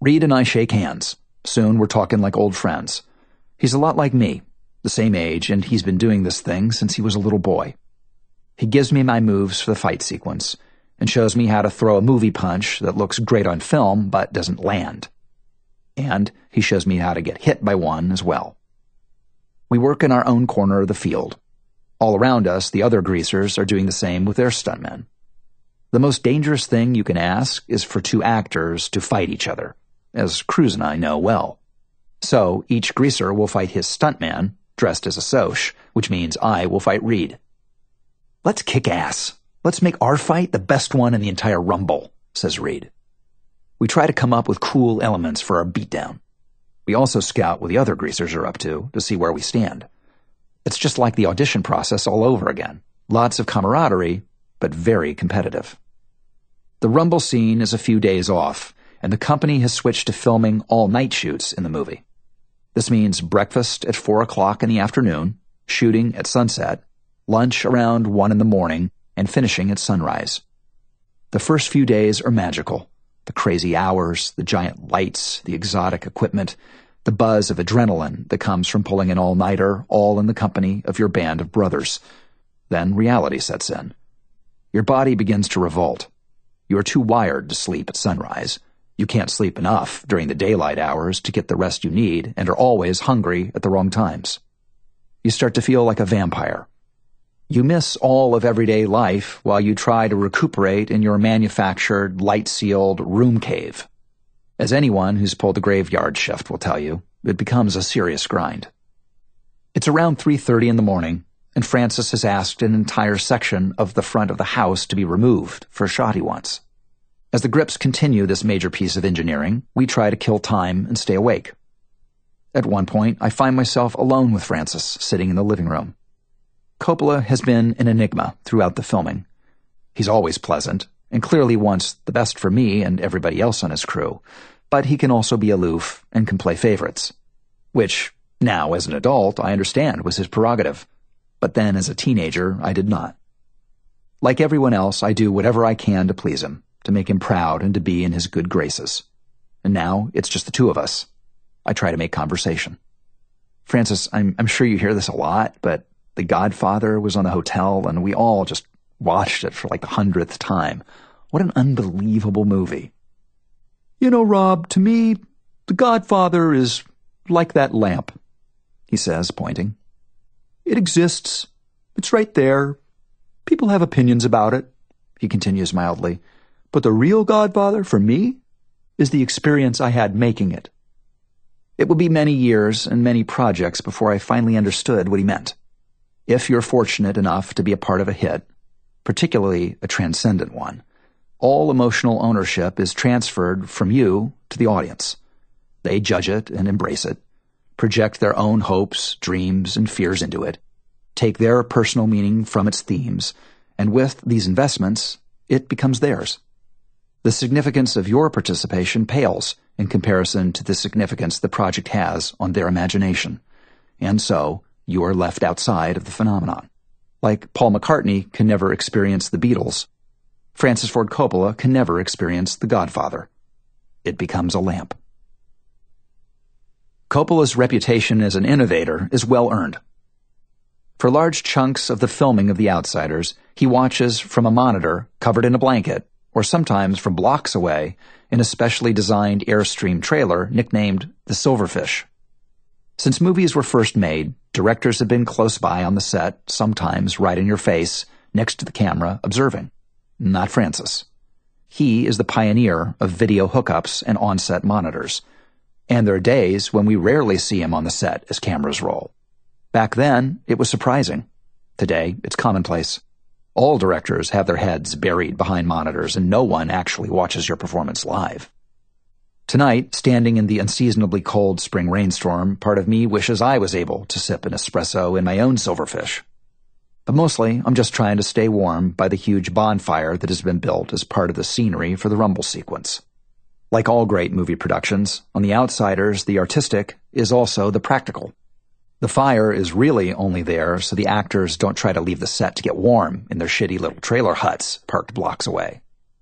Reed and I shake hands. Soon we're talking like old friends. He's a lot like me, the same age, and he's been doing this thing since he was a little boy. He gives me my moves for the fight sequence and shows me how to throw a movie punch that looks great on film but doesn't land. And he shows me how to get hit by one as well. We work in our own corner of the field. All around us, the other greasers are doing the same with their stuntmen. The most dangerous thing you can ask is for two actors to fight each other, as Cruz and I know well. So each greaser will fight his stuntman, dressed as a Soch, which means I will fight Reed. "Let's kick ass. Let's make our fight the best one in the entire Rumble," says Reed. We try to come up with cool elements for our beatdown. We also scout what the other greasers are up to see where we stand. It's just like the audition process all over again. Lots of camaraderie, but very competitive. The Rumble scene is a few days off, and the company has switched to filming all-night shoots in the movie. This means breakfast at 4 o'clock in the afternoon, shooting at sunset, lunch around 1 in the morning, and finishing at sunrise. The first few days are magical. The crazy hours, the giant lights, the exotic equipment, the buzz of adrenaline that comes from pulling an all-nighter, all in the company of your band of brothers. Then reality sets in. Your body begins to revolt. You are too wired to sleep at sunrise. You can't sleep enough during the daylight hours to get the rest you need and are always hungry at the wrong times. You start to feel like a vampire. You miss all of everyday life while you try to recuperate in your manufactured, light-sealed room cave. As anyone who's pulled the graveyard shift will tell you, it becomes a serious grind. It's around 3:30 in the morning, and Francis has asked an entire section of the front of the house to be removed for a shot he wants. As the grips continue this major piece of engineering, we try to kill time and stay awake. At one point, I find myself alone with Francis, sitting in the living room. Coppola has been an enigma throughout the filming. He's always pleasant, and clearly wants the best for me and everybody else on his crew, but he can also be aloof and can play favorites, which, now as an adult, I understand was his prerogative, but then as a teenager, I did not. Like everyone else, I do whatever I can to please him, to make him proud and to be in his good graces. And now it's just the two of us. I try to make conversation. "Francis, I'm sure you hear this a lot, but The Godfather was on the hotel, and we all just watched it for like the 100th time. What an unbelievable movie." "You know, Rob, to me, The Godfather is like that lamp," he says, pointing. "It exists. It's right there. People have opinions about it," he continues mildly. "But the real Godfather, for me, is the experience I had making it." It would be many years and many projects before I finally understood what he meant. If you're fortunate enough to be a part of a hit, particularly a transcendent one, all emotional ownership is transferred from you to the audience. They judge it and embrace it, project their own hopes, dreams, and fears into it, take their personal meaning from its themes, and with these investments, it becomes theirs. The significance of your participation pales in comparison to the significance the project has on their imagination, and so you are left outside of the phenomenon. Like Paul McCartney can never experience the Beatles, Francis Ford Coppola can never experience The Godfather. It becomes a lamp. Coppola's reputation as an innovator is well earned. For large chunks of the filming of The Outsiders, he watches from a monitor covered in a blanket, or sometimes from blocks away, in a specially designed Airstream trailer nicknamed the Silverfish. Since movies were first made, directors have been close by on the set, sometimes right in your face, next to the camera, observing. Not Francis. He is the pioneer of video hookups and on-set monitors, and there are days when we rarely see him on the set as cameras roll. Back then, it was surprising. Today, it's commonplace. All directors have their heads buried behind monitors, and no one actually watches your performance live. Tonight, standing in the unseasonably cold spring rainstorm, part of me wishes I was able to sip an espresso in my own Silverfish. But mostly, I'm just trying to stay warm by the huge bonfire that has been built as part of the scenery for the Rumble sequence. Like all great movie productions, on The Outsiders, the artistic is also the practical. The fire is really only there so the actors don't try to leave the set to get warm in their shitty little trailer huts parked blocks away.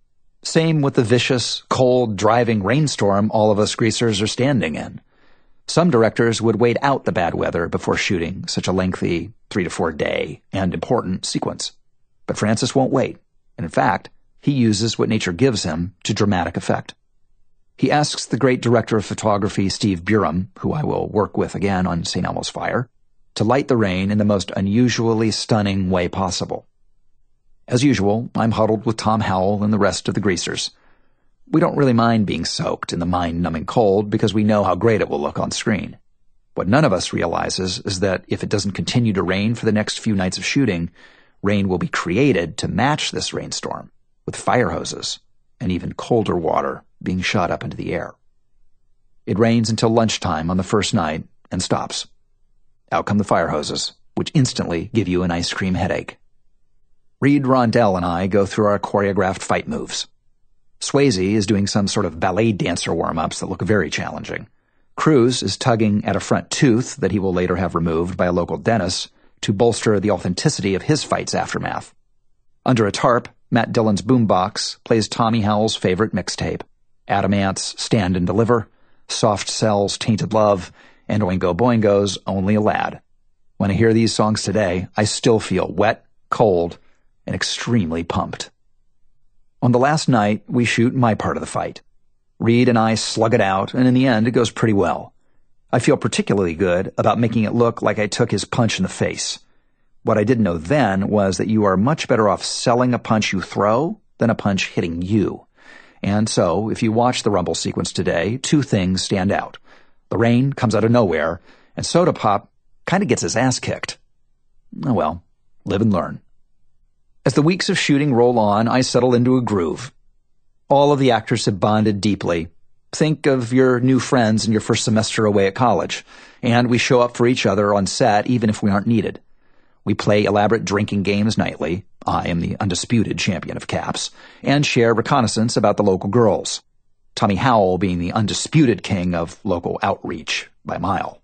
Same with the vicious, cold, driving rainstorm all of us greasers are standing in. Some directors would wait out the bad weather before shooting such a lengthy 3 to 4 day and important sequence. But Francis won't wait, and in fact, he uses what nature gives him to dramatic effect. He asks the great director of photography Steve Burum, who I will work with again on St. Elmo's Fire, to light the rain in the most unusually stunning way possible. As usual, I'm huddled with Tom Howell and the rest of the greasers. We don't really mind being soaked in the mind-numbing cold because we know how great it will look on screen. What none of us realizes is that if it doesn't continue to rain for the next few nights of shooting, rain will be created to match this rainstorm, with fire hoses and even colder water being shot up into the air. It rains until lunchtime on the first night and stops. Out come the fire hoses, which instantly give you an ice cream headache. Reed Rondell and I go through our choreographed fight moves. Swayze is doing some sort of ballet dancer warm-ups that look very challenging. Cruise is tugging at a front tooth that he will later have removed by a local dentist to bolster the authenticity of his fight's aftermath. Under a tarp, Matt Dillon's boombox plays Tommy Howell's favorite mixtape, Adam Ant's Stand and Deliver, Soft Cell's Tainted Love, and Oingo Boingo's Only a Lad. When I hear these songs today, I still feel wet, cold, and extremely pumped. On the last night, we shoot my part of the fight. Reed and I slug it out, and in the end, it goes pretty well. I feel particularly good about making it look like I took his punch in the face. What I didn't know then was that you are much better off selling a punch you throw than a punch hitting you. And so, if you watch the Rumble sequence today, 2 things stand out. The rain comes out of nowhere, and Soda Pop kind of gets his ass kicked. Oh well, live and learn. As the weeks of shooting roll on, I settle into a groove. All of the actors have bonded deeply. Think of your new friends in your first semester away at college, and we show up for each other on set even if we aren't needed. We play elaborate drinking games nightly, I am the undisputed champion of caps, and share reconnaissance about the local girls, Tommy Howell being the undisputed king of local outreach by a mile.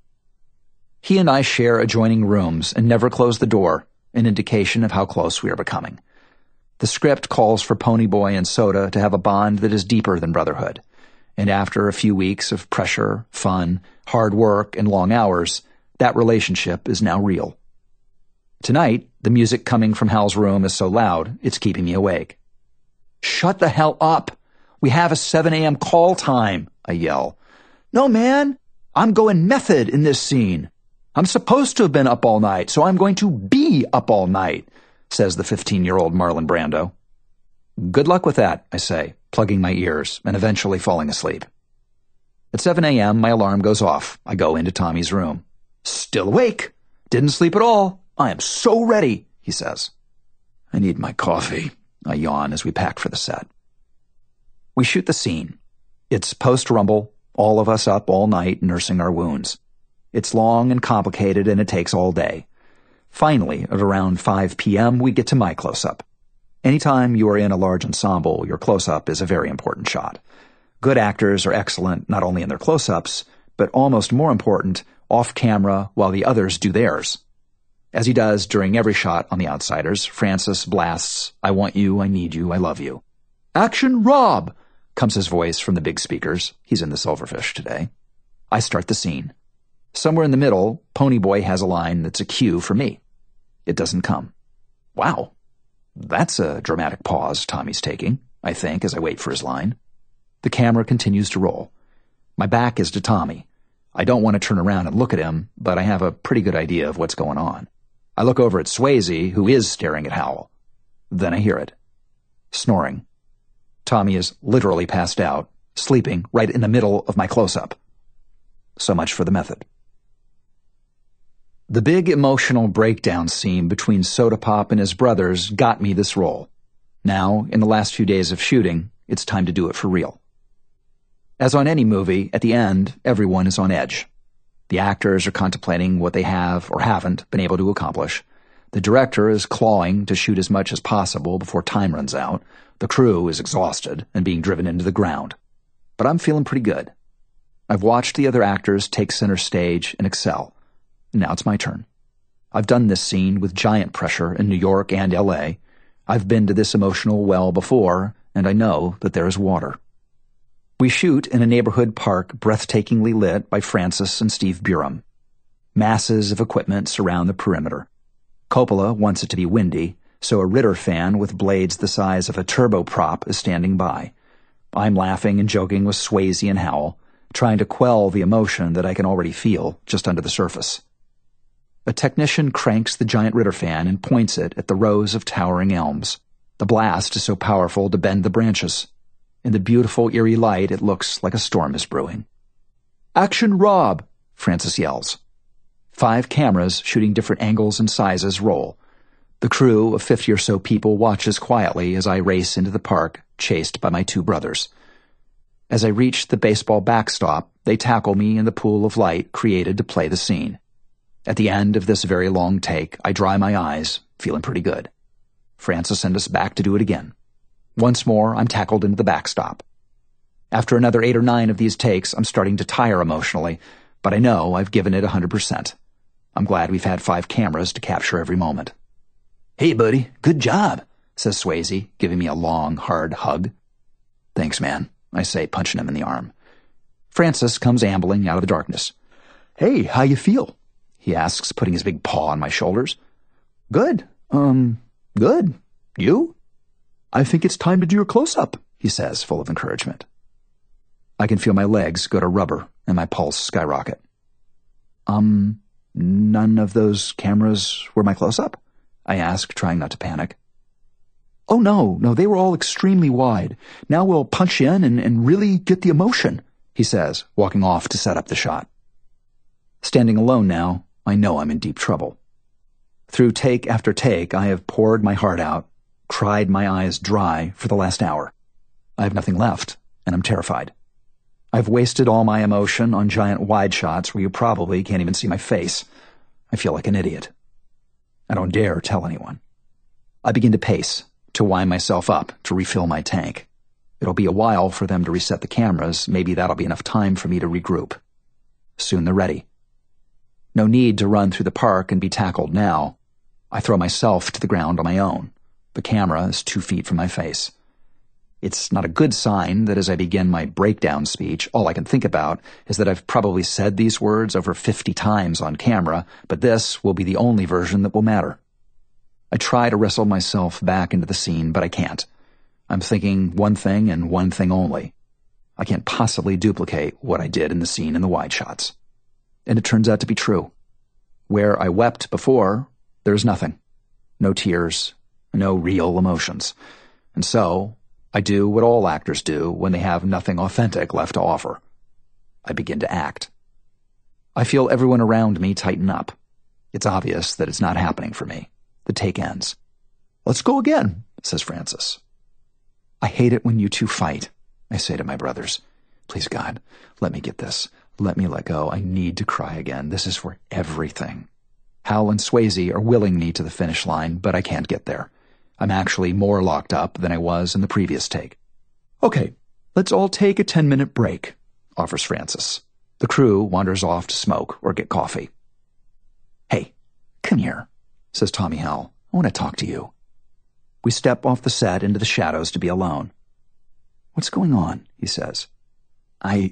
He and I share adjoining rooms and never close the door, an indication of how close we are becoming. The script calls for Ponyboy and Soda to have a bond that is deeper than brotherhood, and after a few weeks of pressure, fun, hard work, and long hours, that relationship is now real. Tonight, the music coming from Hal's room is so loud, it's keeping me awake. "Shut the hell up! We have a 7 a.m. call time," I yell. "No, man! I'm going method in this scene. I'm supposed to have been up all night, so I'm going to be up all night," says the 15-year-old Marlon Brando. "Good luck with that," I say, plugging my ears and eventually falling asleep. At 7 a.m., my alarm goes off. I go into Tommy's room. "Still awake. Didn't sleep at all. I am so ready," he says. "I need my coffee," I yawn as we pack for the set. We shoot the scene. It's post-Rumble, all of us up all night nursing our wounds. It's long and complicated, and it takes all day. Finally, at around 5 p.m., we get to my close-up. Anytime you are in a large ensemble, your close-up is a very important shot. Good actors are excellent not only in their close-ups, but almost more important, off-camera while the others do theirs. As he does during every shot on The Outsiders, Francis blasts, "I want you, I need you, I love you." "Action, Rob!" comes his voice from the big speakers. He's in the Silverfish today. I start the scene. Somewhere in the middle, Ponyboy has a line that's a cue for me. It doesn't come. Wow. That's a dramatic pause Tommy's taking, I think, as I wait for his line. The camera continues to roll. My back is to Tommy. I don't want to turn around and look at him, but I have a pretty good idea of what's going on. I look over at Swayze, who is staring at Howell. Then I hear it. Snoring. Tommy is literally passed out, sleeping right in the middle of my close-up. So much for the method. The big emotional breakdown scene between Soda Pop and his brothers got me this role. Now, in the last few days of shooting, it's time to do it for real. As on any movie, at the end, everyone is on edge. The actors are contemplating what they have or haven't been able to accomplish. The director is clawing to shoot as much as possible before time runs out. The crew is exhausted and being driven into the ground. But I'm feeling pretty good. I've watched the other actors take center stage and excel. Now it's my turn. I've done this scene with giant pressure in New York and L.A. I've been to this emotional well before, and I know that there is water. We shoot in a neighborhood park breathtakingly lit by Francis and Steve Burum. Masses of equipment surround the perimeter. Coppola wants it to be windy, so a Ritter fan with blades the size of a turboprop is standing by. I'm laughing and joking with Swayze and Howell, trying to quell the emotion that I can already feel just under the surface. A technician cranks the giant Ritter fan and points it at the rows of towering elms. The blast is so powerful to bend the branches. In the beautiful, eerie light, it looks like a storm is brewing. "Action, Rob!" Francis yells. 5 cameras shooting different angles and sizes roll. The crew of 50 or so people watches quietly as I race into the park, chased by my 2 brothers. As I reach the baseball backstop, they tackle me in the pool of light created to play the scene. At the end of this very long take, I dry my eyes, feeling pretty good. Francis sent us back to do it again. Once more, I'm tackled into the backstop. After another 8 or 9 of these takes, I'm starting to tire emotionally, but I know I've given it 100%. I'm glad we've had 5 cameras to capture every moment. "Hey, buddy, good job," says Swayze, giving me a long, hard hug. "Thanks, man," I say, punching him in the arm. Francis comes ambling out of the darkness. "Hey, how you feel?" he asks, putting his big paw on my shoulders. "Good. Good. You?" "I think it's time to do your close-up," he says, full of encouragement. I can feel my legs go to rubber and my pulse skyrocket. None of those cameras were my close-up?" I ask, trying not to panic. "Oh, no, they were all extremely wide. Now we'll punch in and really get the emotion," he says, walking off to set up the shot. Standing alone now, I know I'm in deep trouble. Through take after take, I have poured my heart out, cried my eyes dry for the last hour. I have nothing left, and I'm terrified. I've wasted all my emotion on giant wide shots where you probably can't even see my face. I feel like an idiot. I don't dare tell anyone. I begin to pace, to wind myself up, to refill my tank. It'll be a while for them to reset the cameras. Maybe that'll be enough time for me to regroup. Soon they're ready. No need to run through the park and be tackled now. I throw myself to the ground on my own. The camera is 2 feet from my face. It's not a good sign that as I begin my breakdown speech, all I can think about is that I've probably said these words over 50 times on camera, but this will be the only version that will matter. I try to wrestle myself back into the scene, but I can't. I'm thinking one thing and one thing only. I can't possibly duplicate what I did in the scene in the wide shots. And it turns out to be true. Where I wept before, there's nothing. No tears, no real emotions. And so I do what all actors do when they have nothing authentic left to offer. I begin to act. I feel everyone around me tighten up. It's obvious that it's not happening for me. The take ends. "Let's go again," says Francis. "I hate it when you 2 fight," I say to my brothers. "Please, God, let me get this. Let me let go. I need to cry again. This is for everything." Hal and Swayze are willing me to the finish line, but I can't get there. I'm actually more locked up than I was in the previous take. "Okay, let's all take a 10-minute break," offers Francis. The crew wanders off to smoke or get coffee. "Hey, come here," says Tommy Howell. "I want to talk to you." We step off the set into the shadows to be alone. "What's going on?" he says. I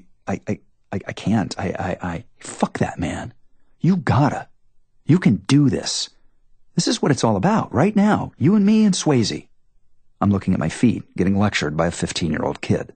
can't. Fuck that, man. You gotta. You can do this. This is what it's all about, right now. You and me and Swayze. I'm looking at my feet, getting lectured by a 15-year-old kid.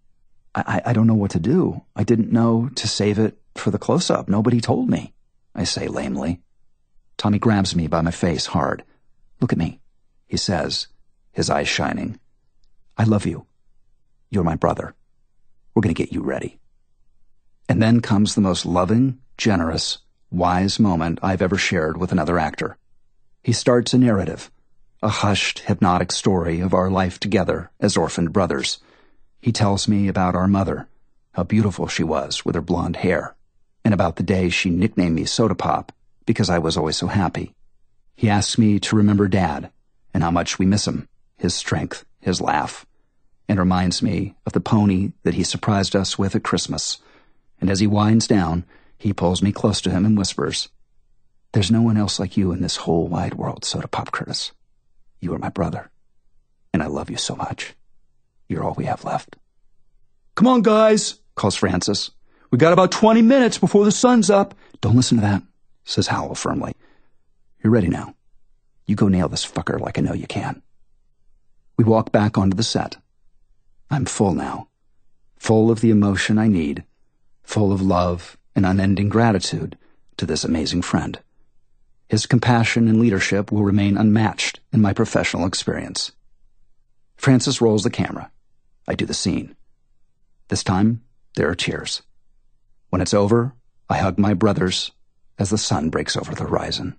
I don't know what to do. I didn't know to save it for the close-up. Nobody told me, I say lamely. Tommy grabs me by my face hard. "Look at me," he says, his eyes shining. "I love you. You're my brother. We're going to get you ready." And then comes the most loving, generous, wise moment I've ever shared with another actor. He starts a narrative, a hushed, hypnotic story of our life together as orphaned brothers. He tells me about our mother, how beautiful she was with her blonde hair, and about the day she nicknamed me Soda Pop because I was always so happy. He asks me to remember Dad and how much we miss him, his strength, his laugh, and reminds me of the pony that he surprised us with at Christmas. And as he winds down, he pulls me close to him and whispers, "There's no one else like you in this whole wide world, Soda Pop Curtis. You are my brother, and I love you so much." You're all we have left. Come on, guys, calls Francis. We got about 20 minutes before the sun's up. Don't listen to that, says Howell firmly. You're ready now. You go nail this fucker like I know you can. We walk back onto the set. I'm full now. Full of the emotion I need. Full of love and unending gratitude to this amazing friend. His compassion and leadership will remain unmatched in my professional experience. Francis rolls the camera. I do the scene. This time, there are tears. When it's over, I hug my brothers as the sun breaks over the horizon.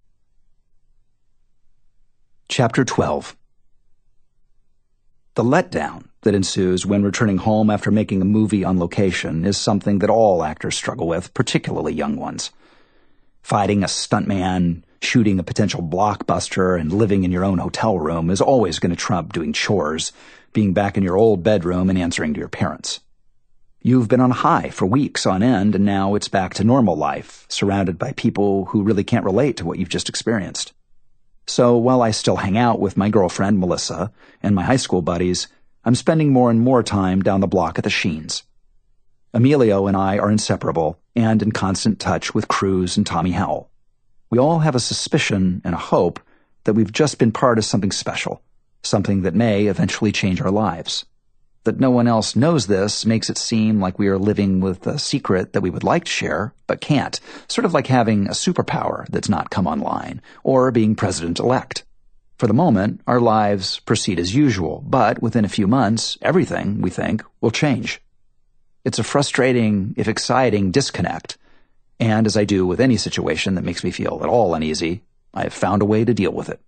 Chapter 12. The letdown that ensues when returning home after making a movie on location is something that all actors struggle with, particularly young ones. Fighting a stuntman, shooting a potential blockbuster, and living in your own hotel room is always going to trump doing chores, being back in your old bedroom and answering to your parents. You've been on a high for weeks on end, and now it's back to normal life, surrounded by people who really can't relate to what you've just experienced. So while I still hang out with my girlfriend, Melissa, and my high school buddies, I'm spending more and more time down the block at the Sheens. Emilio and I are inseparable and in constant touch with Cruz and Tommy Howell. We all have a suspicion and a hope that we've just been part of something special, something that may eventually change our lives. That no one else knows this makes it seem like we are living with a secret that we would like to share, but can't, sort of like having a superpower that's not come online, or being president-elect. For the moment, our lives proceed as usual, but within a few months, everything, we think, will change. It's a frustrating, if exciting, disconnect, and as I do with any situation that makes me feel at all uneasy, I have found a way to deal with it.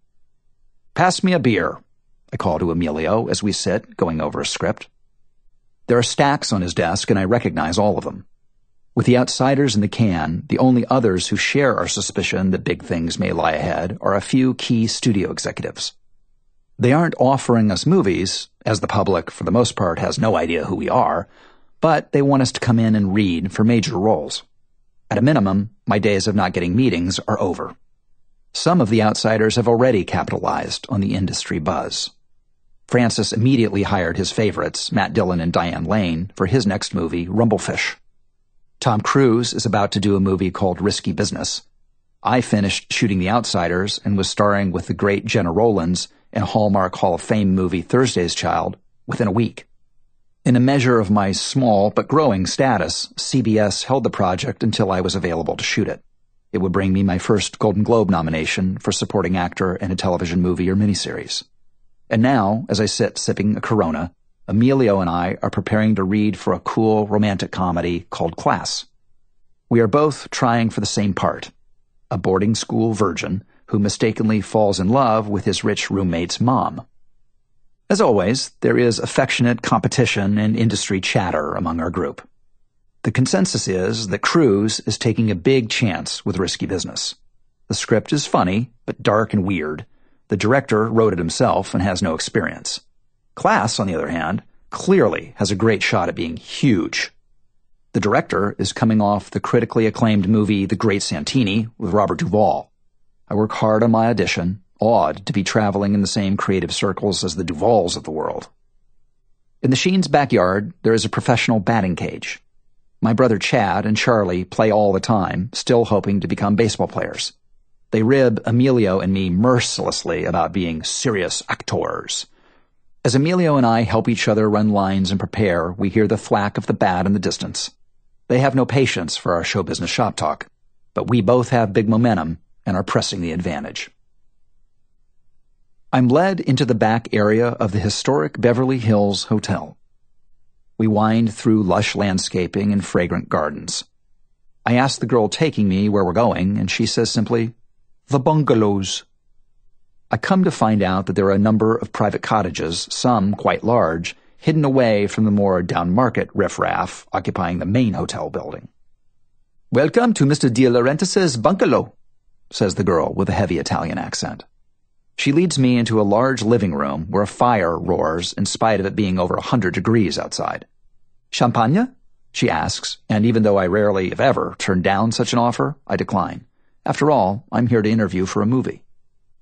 Pass me a beer, I call to Emilio as we sit, going over a script. There are stacks on his desk, and I recognize all of them. With The Outsiders in the can, the only others who share our suspicion that big things may lie ahead are a few key studio executives. They aren't offering us movies, as the public, for the most part, has no idea who we are, but they want us to come in and read for major roles. At a minimum, my days of not getting meetings are over. Some of the outsiders have already capitalized on the industry buzz. Francis immediately hired his favorites, Matt Dillon and Diane Lane, for his next movie, Rumblefish. Tom Cruise is about to do a movie called Risky Business. I finished shooting The Outsiders and was starring with the great Jenna Rollins in Hallmark Hall of Fame movie Thursday's Child within a week. In a measure of my small but growing status, CBS held the project until I was available to shoot it. It would bring me my first Golden Globe nomination for supporting actor in a television movie or miniseries. And now, as I sit sipping a Corona, Emilio and I are preparing to read for a cool romantic comedy called Class. We are both trying for the same part, a boarding school virgin who mistakenly falls in love with his rich roommate's mom. As always, there is affectionate competition and industry chatter among our group. The consensus is that Cruz is taking a big chance with Risky Business. The script is funny, but dark and weird. The director wrote it himself and has no experience. Class, on the other hand, clearly has a great shot at being huge. The director is coming off the critically acclaimed movie The Great Santini with Robert Duvall. I work hard on my audition, awed to be traveling in the same creative circles as the Duvalls of the world. In the Sheen's backyard, there is a professional batting cage. My brother Chad and Charlie play all the time, still hoping to become baseball players. They rib Emilio and me mercilessly about being serious actors. As Emilio and I help each other run lines and prepare, we hear the thwack of the bat in the distance. They have no patience for our show business shop talk, but we both have big momentum and are pressing the advantage. I'm led into the back area of the historic Beverly Hills Hotel. We wind through lush landscaping and fragrant gardens. I ask the girl taking me where we're going, and she says simply, "The bungalows." I come to find out that there are a number of private cottages, some quite large, hidden away from the more down-market riffraff occupying the main hotel building. "Welcome to Mr. De Laurentiis's bungalow," says the girl with a heavy Italian accent. She leads me into a large living room where a fire roars in spite of it being over 100 degrees outside. "Champagne?" she asks, and even though I rarely, if ever, turn down such an offer, I decline. After all, I'm here to interview for a movie.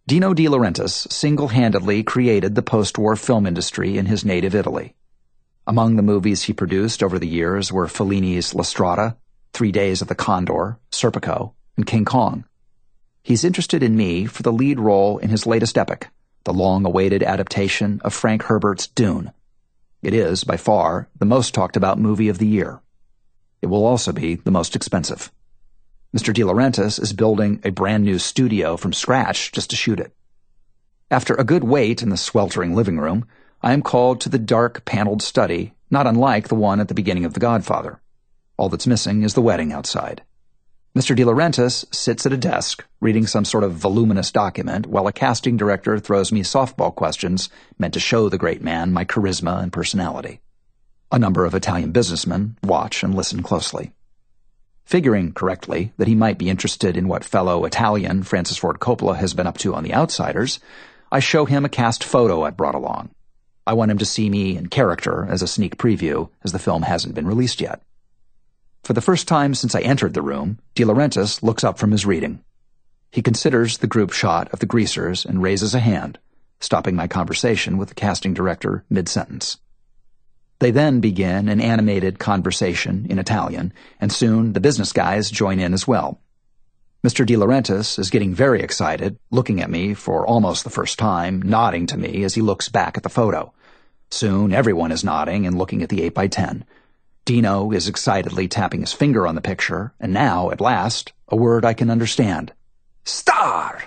Dino De Laurentiis single-handedly created the post-war film industry in his native Italy. Among the movies he produced over the years were Fellini's La Strada, 3 Days of the Condor, Serpico, and King Kong. He's interested in me for the lead role in his latest epic, the long-awaited adaptation of Frank Herbert's Dune. It is, by far, the most talked-about movie of the year. It will also be the most expensive. Mr. De Laurentiis is building a brand-new studio from scratch just to shoot it. After a good wait in the sweltering living room, I am called to the dark, paneled study, not unlike the one at the beginning of The Godfather. All that's missing is the wedding outside. Mr. De Laurentiis sits at a desk, reading some sort of voluminous document, while a casting director throws me softball questions meant to show the great man my charisma and personality. A number of Italian businessmen watch and listen closely. Figuring correctly that he might be interested in what fellow Italian Francis Ford Coppola has been up to on The Outsiders, I show him a cast photo I brought along. I want him to see me in character as a sneak preview, as the film hasn't been released yet. For the first time since I entered the room, De Laurentiis looks up from his reading. He considers the group shot of the greasers and raises a hand, stopping my conversation with the casting director mid-sentence. They then begin an animated conversation in Italian, and soon the business guys join in as well. Mr. De Laurentiis is getting very excited, looking at me for almost the first time, nodding to me as he looks back at the photo. Soon everyone is nodding and looking at the 8x10. Dino is excitedly tapping his finger on the picture, and now, at last, a word I can understand. "Star!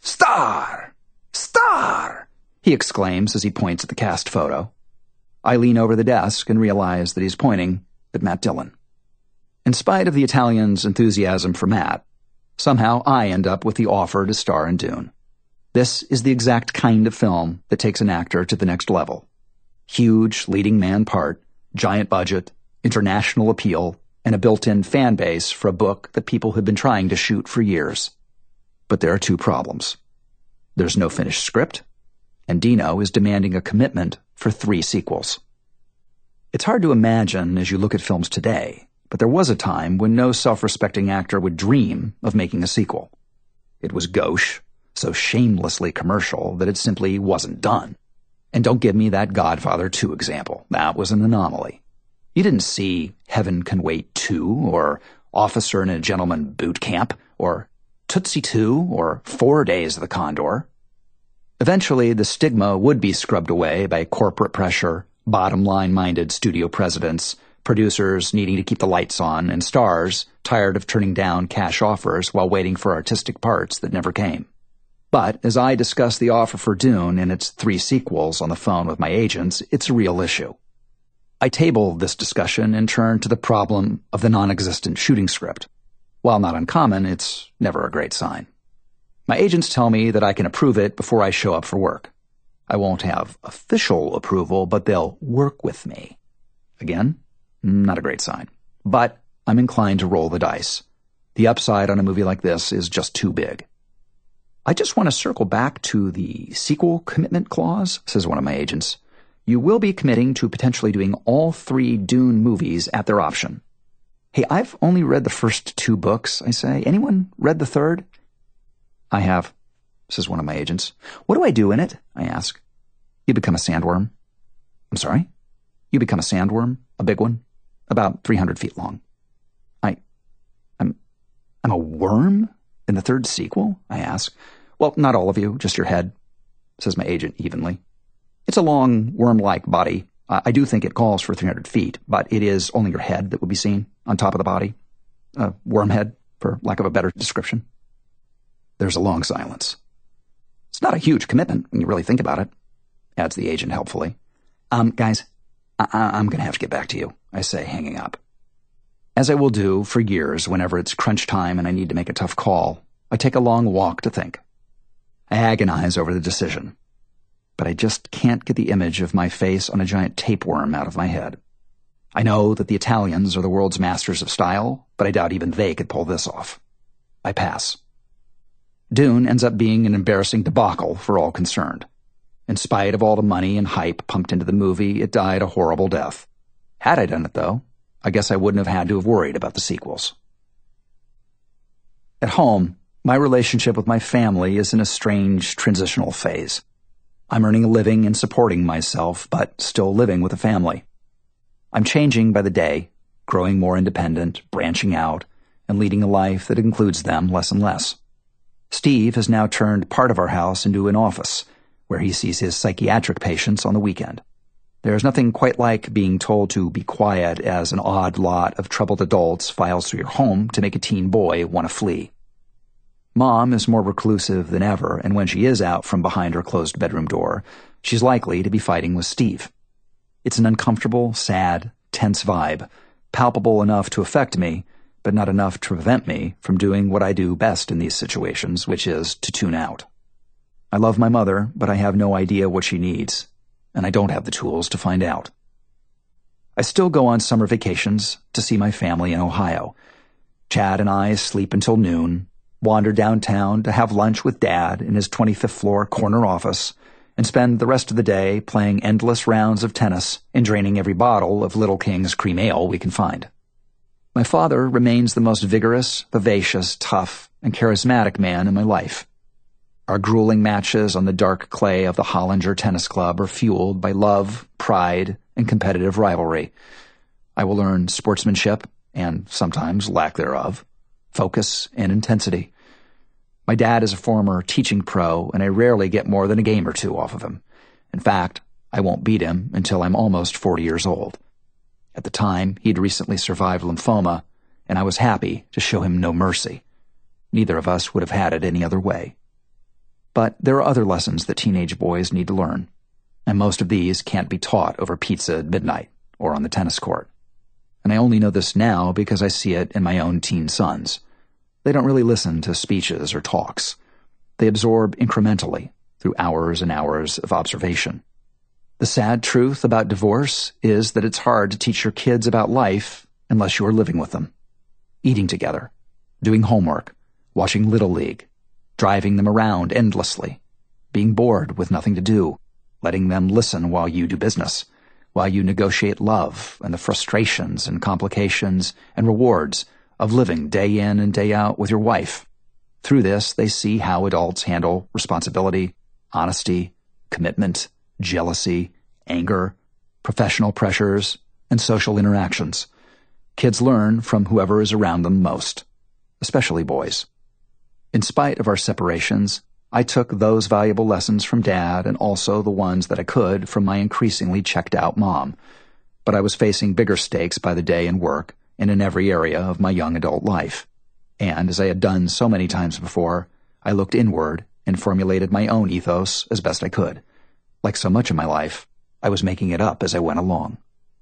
Star! Star!" he exclaims as he points at the cast photo. I lean over the desk and realize that he's pointing at Matt Dillon. In spite of the Italians' enthusiasm for Matt, somehow I end up with the offer to star in Dune. This is the exact kind of film that takes an actor to the next level. Huge leading man part, giant budget, international appeal, and a built-in fan base for a book that people have been trying to shoot for years. But there are 2 problems. There's no finished script, and Dino is demanding a commitment for 3 sequels. It's hard to imagine as you look at films today, but there was a time when no self-respecting actor would dream of making a sequel. It was gauche, so shamelessly commercial that it simply wasn't done. And don't give me that Godfather 2 example. That was an anomaly. You didn't see Heaven Can Wait 2, or Officer and a Gentleman Boot Camp, or Tootsie 2, or 4 Days of the Condor. Eventually, the stigma would be scrubbed away by corporate pressure, bottom-line-minded studio presidents, producers needing to keep the lights on, and stars tired of turning down cash offers while waiting for artistic parts that never came. But as I discuss the offer for Dune and its 3 sequels on the phone with my agents, it's a real issue. I table this discussion and turn to the problem of the non-existent shooting script. While not uncommon, it's never a great sign. My agents tell me that I can approve it before I show up for work. I won't have official approval, but they'll work with me. Again, not a great sign. But I'm inclined to roll the dice. The upside on a movie like this is just too big. "I just want to circle back to the sequel commitment clause," says one of my agents. "You will be committing to potentially doing all 3 Dune movies at their option." "Hey, I've only read the first 2 books," I say. "Anyone read the 3rd? "I have," says one of my agents. "What do I do in it?" I ask. "You become a sandworm." "I'm sorry?" "You become a sandworm, a big one, about 300 feet long." I'm a worm in the 3rd sequel?" I ask. "Well, not all of you, just your head," says my agent evenly. "It's a long, worm-like body. I do think it calls for 300 feet, but it is only your head that would be seen on top of the body. A worm head, for lack of a better description." There's a long silence. "It's not a huge commitment when you really think about it," adds the agent helpfully. Guys, I'm going to have to get back to you," I say, hanging up. As I will do for years whenever it's crunch time and I need to make a tough call, I take a long walk to think. I agonize over the decision, but I just can't get the image of my face on a giant tapeworm out of my head. I know that the Italians are the world's masters of style, but I doubt even they could pull this off. I pass. Dune ends up being an embarrassing debacle for all concerned. In spite of all the money and hype pumped into the movie, it died a horrible death. Had I done it, though, I guess I wouldn't have had to have worried about the sequels. At home, My relationship with my family is in a strange transitional phase. I'm earning a living and supporting myself, but still living with a family. I'm changing by the day, growing more independent, branching out, and leading a life that includes them less and less. Steve has now turned part of our house into an office, where he sees his psychiatric patients on the weekend. There's nothing quite like being told to be quiet as an odd lot of troubled adults files through your home to make a teen boy want to flee. Mom is more reclusive than ever, and when she is out from behind her closed bedroom door, she's likely to be fighting with Steve. It's an uncomfortable, sad, tense vibe, palpable enough to affect me, but not enough to prevent me from doing what I do best in these situations, which is to tune out. I love my mother, but I have no idea what she needs, and I don't have the tools to find out. I still go on summer vacations to see my family in Ohio. Chad and I sleep until noon, wander downtown to have lunch with Dad in his 25th floor corner office, and spend the rest of the day playing endless rounds of tennis and draining every bottle of Little King's cream ale we can find. My father remains the most vigorous, vivacious, tough, and charismatic man in my life. Our grueling matches on the dark clay of the Hollinger Tennis Club are fueled by love, pride, and competitive rivalry. I will learn sportsmanship, and sometimes lack thereof, focus, and intensity. My dad is a former teaching pro, and I rarely get more than a game or two off of him. In fact, I won't beat him until I'm almost 40 years old. At the time, he'd recently survived lymphoma, and I was happy to show him no mercy. Neither of us would have had it any other way. But there are other lessons that teenage boys need to learn, and most of these can't be taught over pizza at midnight or on the tennis court. And I only know this now because I see it in my own teen sons. They don't really listen to speeches or talks. They absorb incrementally through hours and hours of observation. The sad truth about divorce is that it's hard to teach your kids about life unless you are living with them. Eating together, doing homework, watching Little League, driving them around endlessly, being bored with nothing to do, letting them listen while you do business, while you negotiate love and the frustrations and complications and rewards of living day in and day out with your wife. Through this, they see how adults handle responsibility, honesty, commitment, jealousy, anger, professional pressures, and social interactions. Kids learn from whoever is around them most, especially boys. In spite of our separations, I took those valuable lessons from Dad and also the ones that I could from my increasingly checked-out mom. But I was facing bigger stakes by the day in work and in every area of my young adult life. And as I had done so many times before, I looked inward and formulated my own ethos as best I could. Like so much of my life, I was making it up as I went along.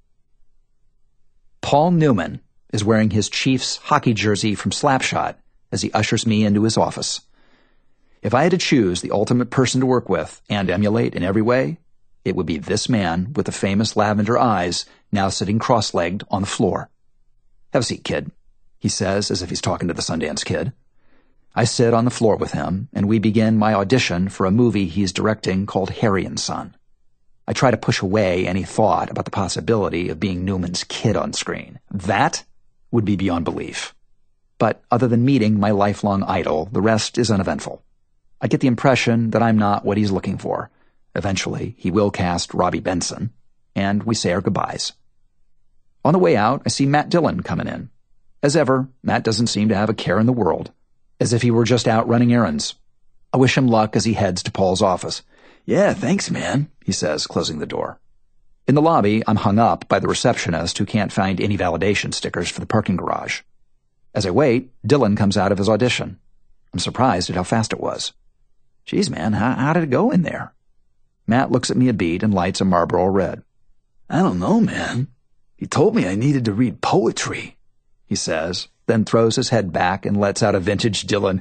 Paul Newman is wearing his Chiefs hockey jersey from Slapshot as he ushers me into his office. If I had to choose the ultimate person to work with and emulate in every way, it would be this man with the famous lavender eyes now sitting cross-legged on the floor. "Have a seat, kid," he says as if he's talking to the Sundance Kid. I sit on the floor with him, and we begin my audition for a movie he's directing called Harry and Son. I try to push away any thought about the possibility of being Newman's kid on screen. That would be beyond belief. But other than meeting my lifelong idol, the rest is uneventful. I get the impression that I'm not what he's looking for. Eventually, he will cast Robbie Benson, and we say our goodbyes. On the way out, I see Matt Dillon coming in. As ever, Matt doesn't seem to have a care in the world, as if he were just out running errands. I wish him luck as he heads to Paul's office. "Yeah, thanks, man," he says, closing the door. In the lobby, I'm hung up by the receptionist who can't find any validation stickers for the parking garage. As I wait, Dillon comes out of his audition. I'm surprised at how fast it was. "Geez, man, how did it go in there?" Matt looks at me a beat and lights a Marlboro Red. "I don't know, man. He told me I needed to read poetry," he says, then throws his head back and lets out a vintage Dillon.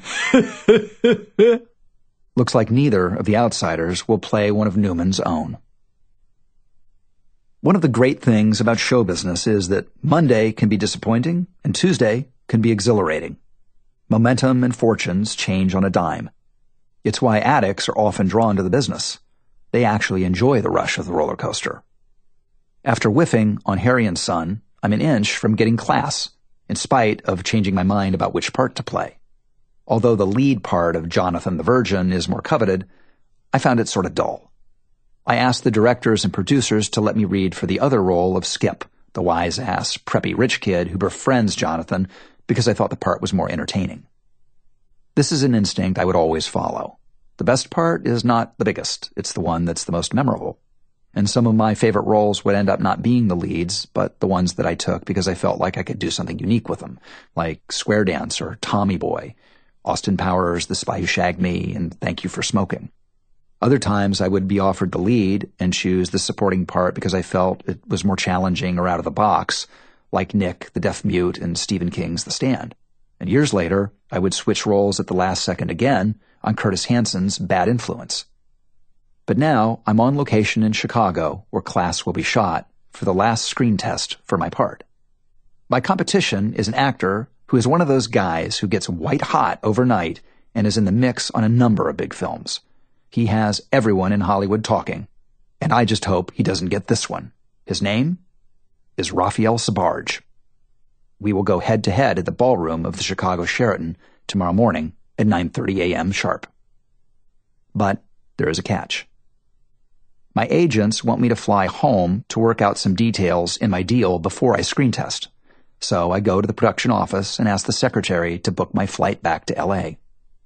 Looks like neither of the outsiders will play one of Newman's own. One of the great things about show business is that Monday can be disappointing and Tuesday can be exhilarating. Momentum and fortunes change on a dime. It's why addicts are often drawn to the business. They actually enjoy the rush of the roller coaster. After whiffing on Harry and Son, I'm an inch from getting class, in spite of changing my mind about which part to play. Although the lead part of Jonathan the Virgin is more coveted, I found it sort of dull. I asked the directors and producers to let me read for the other role of Skip, the wise-ass, preppy rich kid who befriends Jonathan, because I thought the part was more entertaining. This is an instinct I would always follow. The best part is not the biggest, it's the one that's the most memorable. And some of my favorite roles would end up not being the leads, but the ones that I took because I felt like I could do something unique with them, like Square Dance or Tommy Boy, Austin Powers, The Spy Who Shagged Me, and Thank You for Smoking. Other times I would be offered the lead and choose the supporting part because I felt it was more challenging or out of the box, like Nick, the deaf mute, in Stephen King's The Stand. And years later, I would switch roles at the last second again on Curtis Hansen's Bad Influence. But now I'm on location in Chicago, where class will be shot, for the last screen test for my part. My competition is an actor who is one of those guys who gets white hot overnight and is in the mix on a number of big films. He has everyone in Hollywood talking, and I just hope he doesn't get this one. His name is Raphael Sbarge. We will go head-to-head at the ballroom of the Chicago Sheraton tomorrow morning at 9:30 a.m. sharp. But there is a catch. My agents want me to fly home to work out some details in my deal before I screen test. So I go to the production office and ask the secretary to book my flight back to L.A.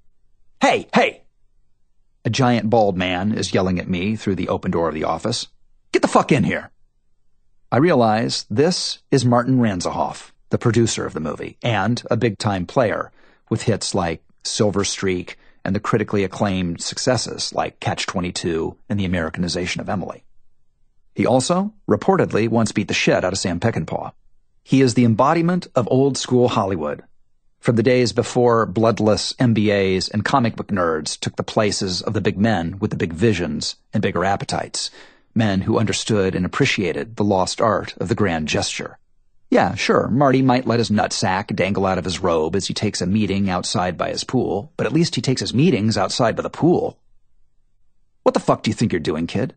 Hey! A giant bald man is yelling at me through the open door of the office. Get the fuck in here! I realize this is Martin Ranzerhoff, the producer of the movie, and a big-time player, with hits like Silver Streak and the critically acclaimed successes like Catch-22 and the Americanization of Emily. He also, reportedly, once beat the shit out of Sam Peckinpah. He is the embodiment of old-school Hollywood, from the days before bloodless MBAs and comic book nerds took the places of the big men with the big visions and bigger appetites, men who understood and appreciated the lost art of the grand gesture. Yeah, sure, Marty might let his nutsack dangle out of his robe as he takes a meeting outside by his pool, but at least he takes his meetings outside by the pool. What the fuck do you think you're doing, kid?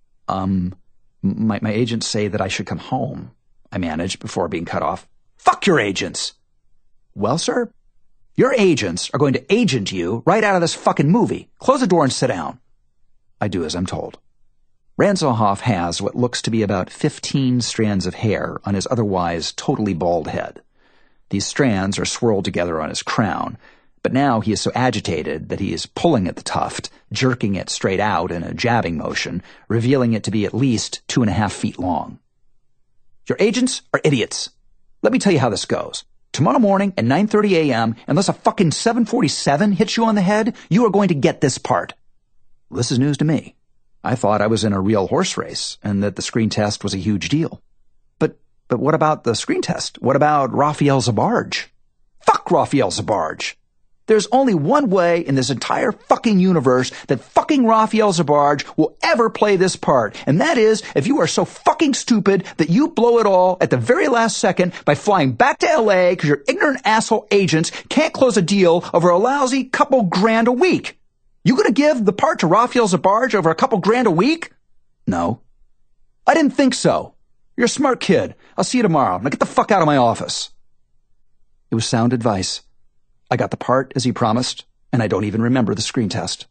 My agents say that I should come home, I managed before being cut off. Fuck your agents! Well, sir, your agents are going to agent you right out of this fucking movie. Close the door and sit down. I do as I'm told. Ranzerhoff has what looks to be about 15 strands of hair on his otherwise totally bald head. These strands are swirled together on his crown, but now he is so agitated that he is pulling at the tuft, jerking it straight out in a jabbing motion, revealing it to be at least 2.5 feet long. Your agents are idiots. Let me tell you how this goes. Tomorrow morning at 9:30 a.m., unless a fucking 747 hits you on the head, you are going to get this part. This is news to me. I thought I was in a real horse race and that the screen test was a huge deal. But what about the screen test? What about Raphael Sbarge? Fuck Raphael Sbarge! There's only one way in this entire fucking universe that fucking Raphael Sbarge will ever play this part, and that is if you are so fucking stupid that you blow it all at the very last second by flying back to L.A. because your ignorant asshole agents can't close a deal over a lousy couple grand a week. You gonna give the part to Raphael Sbarge over a couple grand a week? No. I didn't think so. You're a smart kid. I'll see you tomorrow. Now get the fuck out of my office. It was sound advice. I got the part as he promised, and I don't even remember the screen test.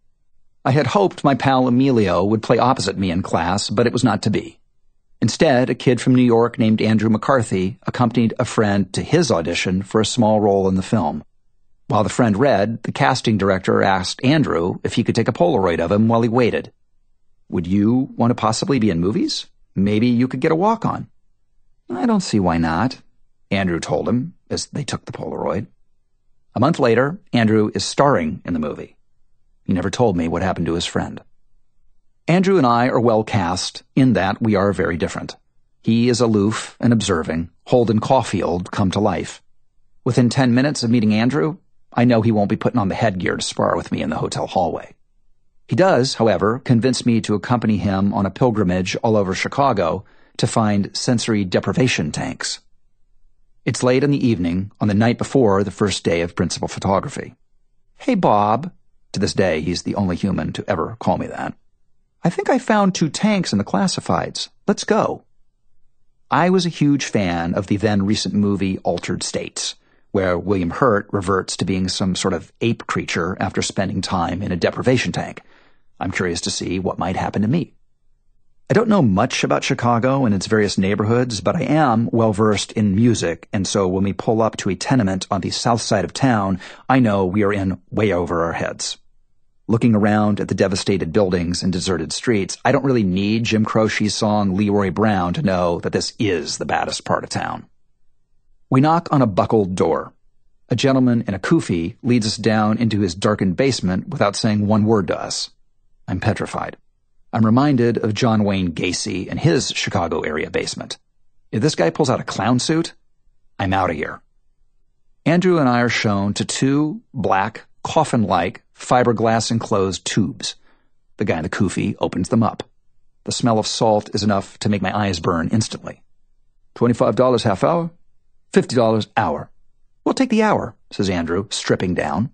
I had hoped my pal Emilio would play opposite me in class, but it was not to be. Instead, a kid from New York named Andrew McCarthy accompanied a friend to his audition for a small role in the film. While the friend read, the casting director asked Andrew if he could take a Polaroid of him while he waited. Would you want to possibly be in movies? Maybe you could get a walk-on. I don't see why not, Andrew told him as they took the Polaroid. A month later, Andrew is starring in the movie. He never told me what happened to his friend. Andrew and I are well cast in that we are very different. He is aloof and observing, Holden Caulfield come to life. Within 10 minutes of meeting Andrew, I know he won't be putting on the headgear to spar with me in the hotel hallway. He does, however, convince me to accompany him on a pilgrimage all over Chicago to find sensory deprivation tanks. It's late in the evening, on the night before the first day of principal photography. Hey, Bob. To this day, he's the only human to ever call me that. I think I found 2 tanks in the classifieds. Let's go. I was a huge fan of the then recent movie Altered States, where William Hurt reverts to being some sort of ape creature after spending time in a deprivation tank. I'm curious to see what might happen to me. I don't know much about Chicago and its various neighborhoods, but I am well-versed in music, and so when we pull up to a tenement on the south side of town, I know we are in way over our heads. Looking around at the devastated buildings and deserted streets, I don't really need Jim Croce's song Leroy Brown to know that this is the baddest part of town. We knock on a buckled door. A gentleman in a kufi leads us down into his darkened basement without saying one word to us. I'm petrified. I'm reminded of John Wayne Gacy and his Chicago area basement. If this guy pulls out a clown suit, I'm out of here. Andrew and I are shown to two black, coffin-like, fiberglass-enclosed tubes. The guy in the kufi opens them up. The smell of salt is enough to make my eyes burn instantly. $25 half hour? $50 hour. We'll take the hour, says Andrew, stripping down.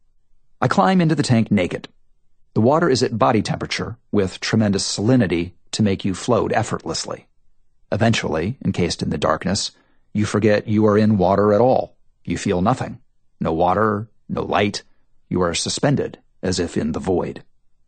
I climb into the tank naked. The water is at body temperature, with tremendous salinity to make you float effortlessly. Eventually, encased in the darkness, you forget you are in water at all. You feel nothing. No water, no light. You are suspended, as if in the void.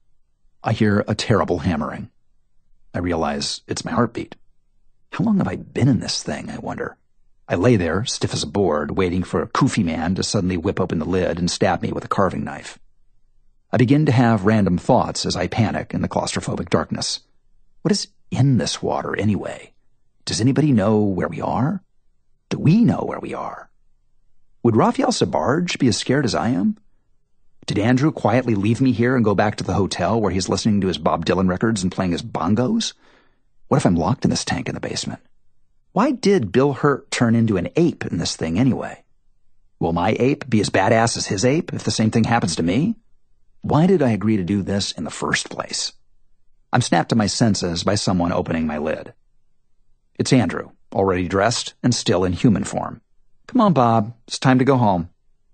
I hear a terrible hammering. I realize it's my heartbeat. How long have I been in this thing, I wonder? I lay there, stiff as a board, waiting for a kufi man to suddenly whip open the lid and stab me with a carving knife. I begin to have random thoughts as I panic in the claustrophobic darkness. What is in this water, anyway? Does anybody know where we are? Do we know where we are? Would Raphael Sbarge be as scared as I am? Did Andrew quietly leave me here and go back to the hotel where he's listening to his Bob Dylan records and playing his bongos? What if I'm locked in this tank in the basement? Why did Bill Hurt turn into an ape in this thing anyway? Will my ape be as badass as his ape if the same thing happens to me? Why did I agree to do this in the first place? I'm snapped to my senses by someone opening my lid. It's Andrew, already dressed and still in human form. Come on, Bob. It's time to go home.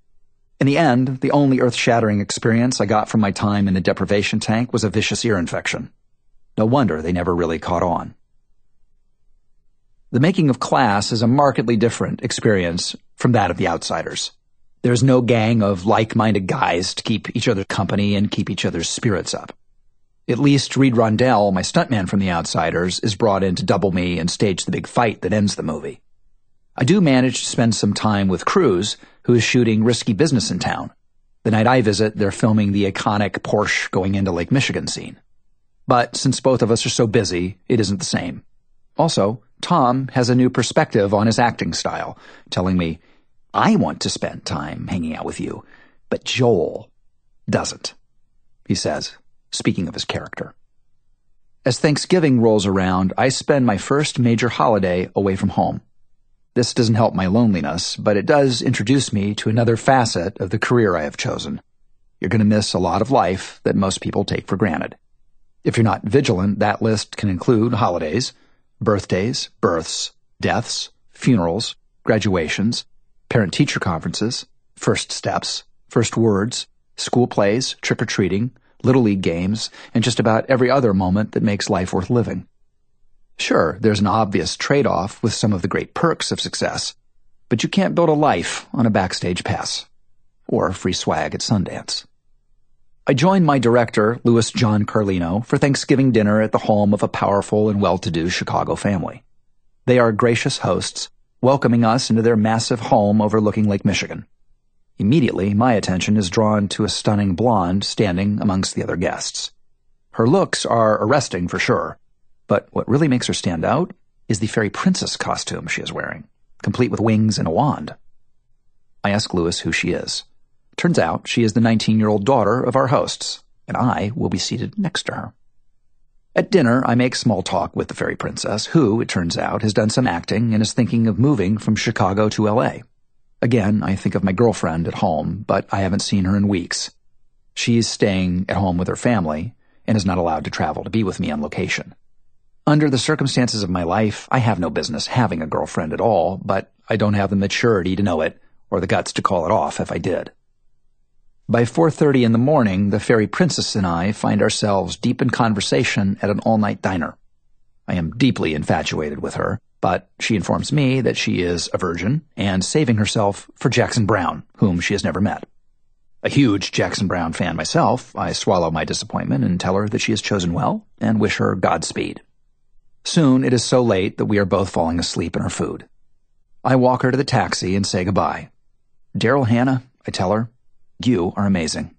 In the end, the only earth-shattering experience I got from my time in a deprivation tank was a vicious ear infection. No wonder they never really caught on. The making of Class is a markedly different experience from that of The Outsiders. There's no gang of like-minded guys to keep each other company and keep each other's spirits up. At least Reed Rondell, my stuntman from The Outsiders, is brought in to double me and stage the big fight that ends the movie. I do manage to spend some time with Cruise, who is shooting Risky Business in town. The night I visit, they're filming the iconic Porsche going into Lake Michigan scene. But since both of us are so busy, it isn't the same. Also, Tom has a new perspective on his acting style, telling me, I want to spend time hanging out with you, but Joel doesn't, he says, speaking of his character. As Thanksgiving rolls around, I spend my first major holiday away from home. This doesn't help my loneliness, but it does introduce me to another facet of the career I have chosen. You're going to miss a lot of life that most people take for granted. If you're not vigilant, that list can include holidays, birthdays, births, deaths, funerals, graduations, parent-teacher conferences, first steps, first words, school plays, trick-or-treating, Little League games, and just about every other moment that makes life worth living. Sure, there's an obvious trade-off with some of the great perks of success, but you can't build a life on a backstage pass or free swag at Sundance. I joined my director, Louis John Carlino, for Thanksgiving dinner at the home of a powerful and well-to-do Chicago family. They are gracious hosts, welcoming us into their massive home overlooking Lake Michigan. Immediately, my attention is drawn to a stunning blonde standing amongst the other guests. Her looks are arresting for sure, but what really makes her stand out is the fairy princess costume she is wearing, complete with wings and a wand. I ask Louis who she is. Turns out she is the 19-year-old daughter of our hosts, and I will be seated next to her. At dinner, I make small talk with the fairy princess, who, it turns out, has done some acting and is thinking of moving from Chicago to L.A. Again, I think of my girlfriend at home, but I haven't seen her in weeks. She's staying at home with her family and is not allowed to travel to be with me on location. Under the circumstances of my life, I have no business having a girlfriend at all, but I don't have the maturity to know it or the guts to call it off if I did. By 4:30 in the morning, the fairy princess and I find ourselves deep in conversation at an all-night diner. I am deeply infatuated with her, but she informs me that she is a virgin and saving herself for Jackson Browne, whom she has never met. A huge Jackson Browne fan myself, I swallow my disappointment and tell her that she has chosen well and wish her Godspeed. Soon it is so late that we are both falling asleep in our food. I walk her to the taxi and say goodbye. Daryl Hannah, I tell her, you are amazing.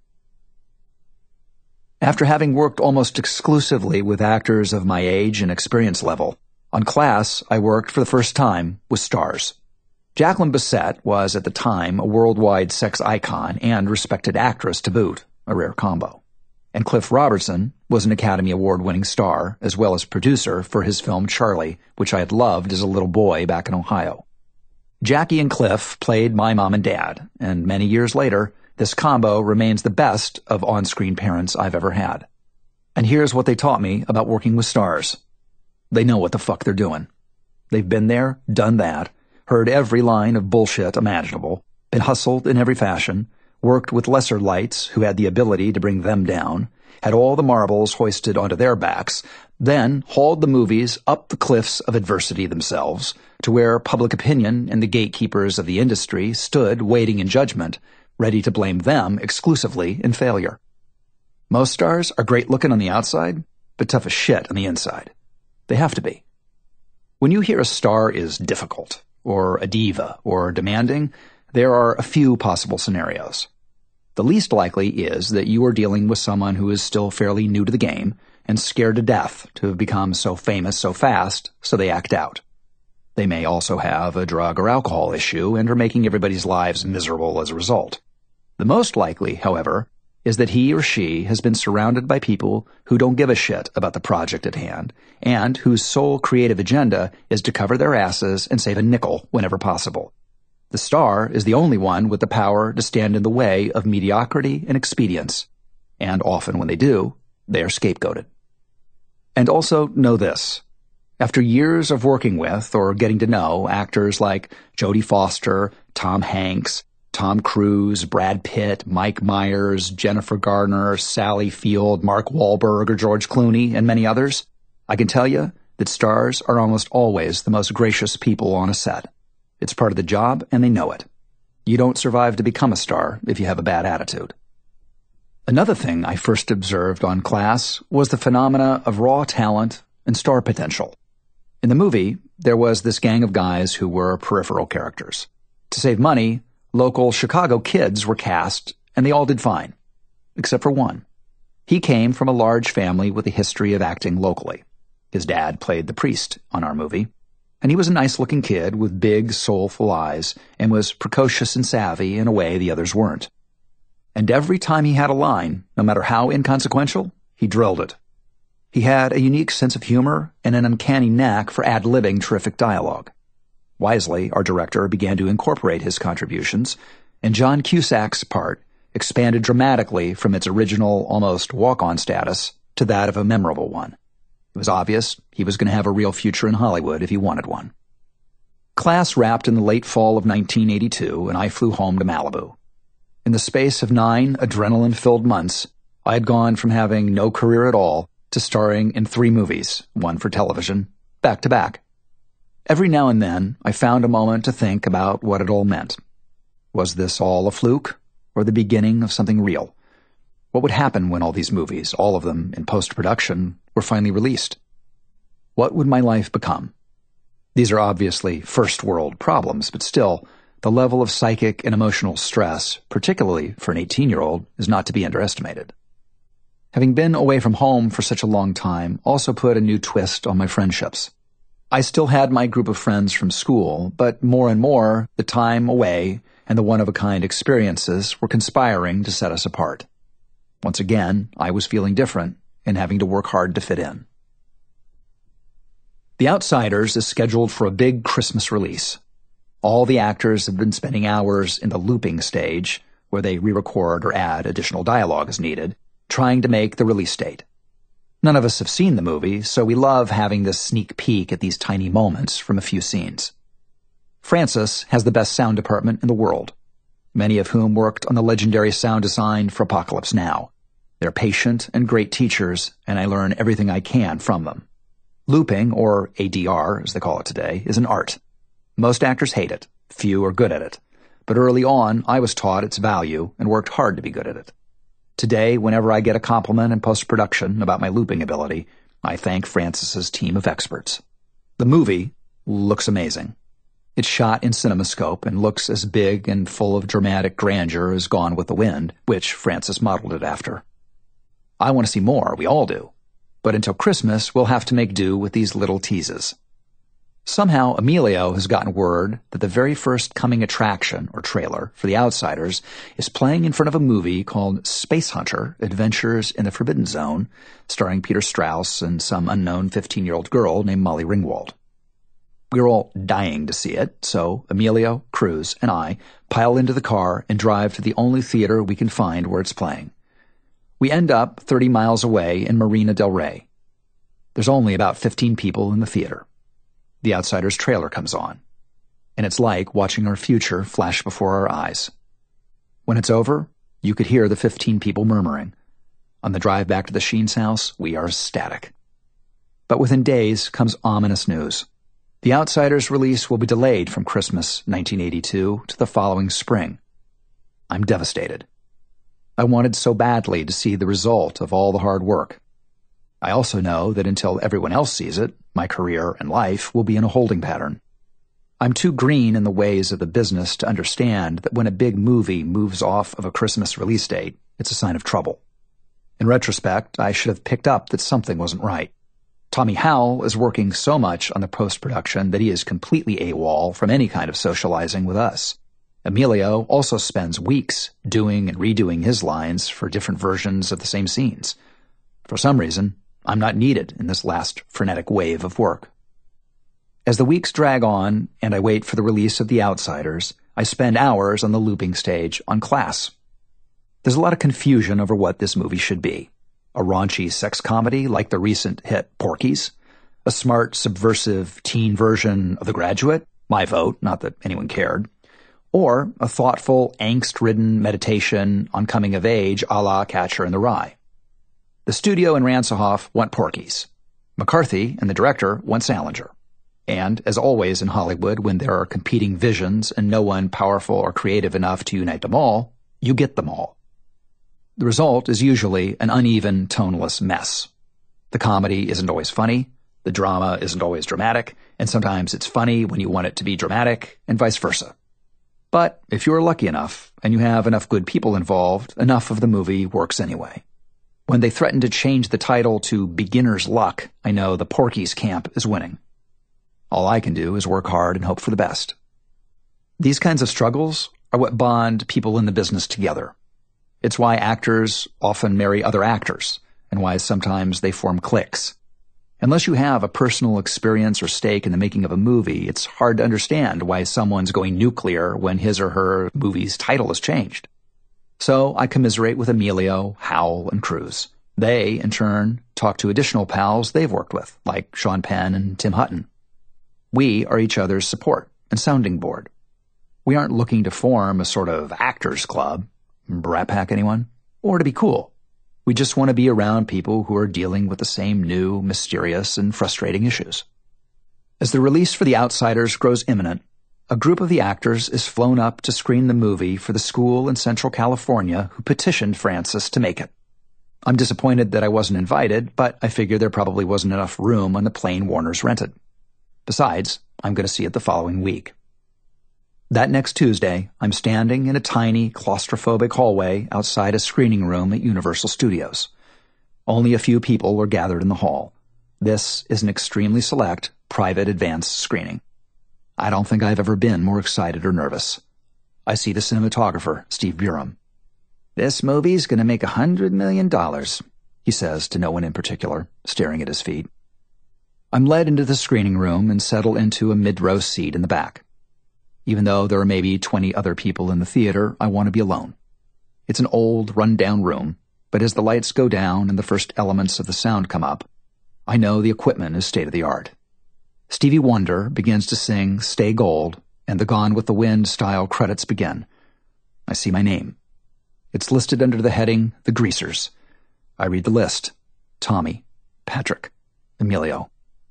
After having worked almost exclusively with actors of my age and experience level, on Class I worked for the first time with stars. Jacqueline Bisset was at the time a worldwide sex icon and respected actress to boot, a rare combo. And Cliff Robertson was an Academy Award-winning star as well as producer for his film Charlie, which I had loved as a little boy back in Ohio. Jackie and Cliff played my mom and dad, and many years later, this combo remains the best of on-screen parents I've ever had. And here's what they taught me about working with stars. They know what the fuck they're doing. They've been there, done that, heard every line of bullshit imaginable, been hustled in every fashion, worked with lesser lights who had the ability to bring them down, had all the marbles hoisted onto their backs, then hauled the movies up the cliffs of adversity themselves to where public opinion and the gatekeepers of the industry stood waiting in judgment, ready to blame them exclusively in failure. Most stars are great looking on the outside, but tough as shit on the inside. They have to be. When you hear a star is difficult, or a diva, or demanding, there are a few possible scenarios. The least likely is that you are dealing with someone who is still fairly new to the game and scared to death to have become so famous so fast, so they act out. They may also have a drug or alcohol issue and are making everybody's lives miserable as a result. The most likely, however, is that he or she has been surrounded by people who don't give a shit about the project at hand and whose sole creative agenda is to cover their asses and save a nickel whenever possible. The star is the only one with the power to stand in the way of mediocrity and expedience, and often when they do, they are scapegoated. And also know this. After years of working with or getting to know actors like Jodie Foster, Tom Hanks, Tom Cruise, Brad Pitt, Mike Myers, Jennifer Garner, Sally Field, Mark Wahlberg, or George Clooney, and many others, I can tell you that stars are almost always the most gracious people on a set. It's part of the job, and they know it. You don't survive to become a star if you have a bad attitude. Another thing I first observed on Class was the phenomena of raw talent and star potential. In the movie, there was this gang of guys who were peripheral characters. To save money, local Chicago kids were cast, and they all did fine. Except for one. He came from a large family with a history of acting locally. His dad played the priest on our movie, and he was a nice-looking kid with big, soulful eyes and was precocious and savvy in a way the others weren't. And every time he had a line, no matter how inconsequential, he drilled it. He had a unique sense of humor and an uncanny knack for ad-libbing terrific dialogue. Wisely, our director began to incorporate his contributions, and John Cusack's part expanded dramatically from its original, almost walk-on status to that of a memorable one. It was obvious he was going to have a real future in Hollywood if he wanted one. Class wrapped in the late fall of 1982, and I flew home to Malibu. In the space of 9 adrenaline-filled months, I had gone from having no career at all to starring in 3 movies, one for television, back to back. Every now and then, I found a moment to think about what it all meant. Was this all a fluke, or the beginning of something real? What would happen when all these movies, all of them in post-production, were finally released? What would my life become? These are obviously first-world problems, but still, the level of psychic and emotional stress, particularly for an 18-year-old, is not to be underestimated. Having been away from home for such a long time also put a new twist on my friendships. I still had my group of friends from school, but more and more, the time away and the one-of-a-kind experiences were conspiring to set us apart. Once again, I was feeling different and having to work hard to fit in. The Outsiders is scheduled for a big Christmas release. All the actors have been spending hours in the looping stage, where they re-record or add additional dialogue as needed, trying to make the release date. None of us have seen the movie, so we love having this sneak peek at these tiny moments from a few scenes. Francis has the best sound department in the world, many of whom worked on the legendary sound design for Apocalypse Now. They're patient and great teachers, and I learn everything I can from them. Looping, or ADR as they call it today, is an art. Most actors hate it. Few are good at it. But early on, I was taught its value and worked hard to be good at it. Today, whenever I get a compliment in post-production about my looping ability, I thank Francis's team of experts. The movie looks amazing. It's shot in CinemaScope and looks as big and full of dramatic grandeur as Gone with the Wind, which Francis modeled it after. I want to see more, we all do. But until Christmas, we'll have to make do with these little teases. Somehow, Emilio has gotten word that the very first coming attraction, or trailer, for The Outsiders is playing in front of a movie called Space Hunter: Adventures in the Forbidden Zone, starring Peter Strauss and some unknown 15-year-old girl named Molly Ringwald. We're all dying to see it, so Emilio, Cruz, and I pile into the car and drive to the only theater we can find where it's playing. We end up 30 miles away in Marina del Rey. There's only about 15 people in the theater. The Outsiders trailer comes on, and it's like watching our future flash before our eyes. When it's over, you could hear the 15 people murmuring. On the drive back to the Sheens' house, we are ecstatic. But within days comes ominous news. The Outsiders release will be delayed from Christmas 1982 to the following spring. I'm devastated. I wanted so badly to see the result of all the hard work. I also know that until everyone else sees it, my career and life will be in a holding pattern. I'm too green in the ways of the business to understand that when a big movie moves off of a Christmas release date, it's a sign of trouble. In retrospect, I should have picked up that something wasn't right. Tommy Howell is working so much on the post-production that he is completely AWOL from any kind of socializing with us. Emilio also spends weeks doing and redoing his lines for different versions of the same scenes. For some reason, I'm not needed in this last frenetic wave of work. As the weeks drag on and I wait for the release of The Outsiders, I spend hours on the looping stage on Class. There's a lot of confusion over what this movie should be. A raunchy sex comedy like the recent hit Porky's? A smart, subversive teen version of The Graduate? My vote, not that anyone cared. Or a thoughtful, angst-ridden meditation on coming of age a la Catcher in the Rye. The studio and Ransohoff want Porky's. McCarthy and the director want Salinger. And, as always in Hollywood, when there are competing visions and no one powerful or creative enough to unite them all, you get them all. The result is usually an uneven, toneless mess. The comedy isn't always funny, the drama isn't always dramatic, and sometimes it's funny when you want it to be dramatic, and vice versa. But if you're lucky enough, and you have enough good people involved, enough of the movie works anyway. When they threaten to change the title to Beginner's Luck, I know the Porky's camp is winning. All I can do is work hard and hope for the best. These kinds of struggles are what bond people in the business together. It's why actors often marry other actors, and why sometimes they form cliques. Unless you have a personal experience or stake in the making of a movie, it's hard to understand why someone's going nuclear when his or her movie's title is changed. So I commiserate with Emilio, Howell, and Cruz. They, in turn, talk to additional pals they've worked with, like Sean Penn and Tim Hutton. We are each other's support and sounding board. We aren't looking to form a sort of actors club, Brat Pack anyone, or to be cool. We just want to be around people who are dealing with the same new, mysterious, and frustrating issues. As the release for The Outsiders grows imminent, a group of the actors is flown up to screen the movie for the school in Central California who petitioned Francis to make it. I'm disappointed that I wasn't invited, but I figure there probably wasn't enough room on the plane Warner's rented. Besides, I'm going to see it the following week. That next Tuesday, I'm standing in a tiny, claustrophobic hallway outside a screening room at Universal Studios. Only a few people were gathered in the hall. This is an extremely select, private advanced screening. I don't think I've ever been more excited or nervous. I see the cinematographer, Steve Burum. "This movie's going to make $100 million, he says to no one in particular, staring at his feet. I'm led into the screening room and settle into a mid-row seat in the back. Even though there are maybe 20 other people in the theater, I want to be alone. It's an old, run-down room, but as the lights go down and the first elements of the sound come up, I know the equipment is state-of-the-art. Stevie Wonder begins to sing Stay Gold, and the Gone with the Wind style credits begin. I see my name. It's listed under the heading, The Greasers. I read the list. Tommy, Patrick, Emilio,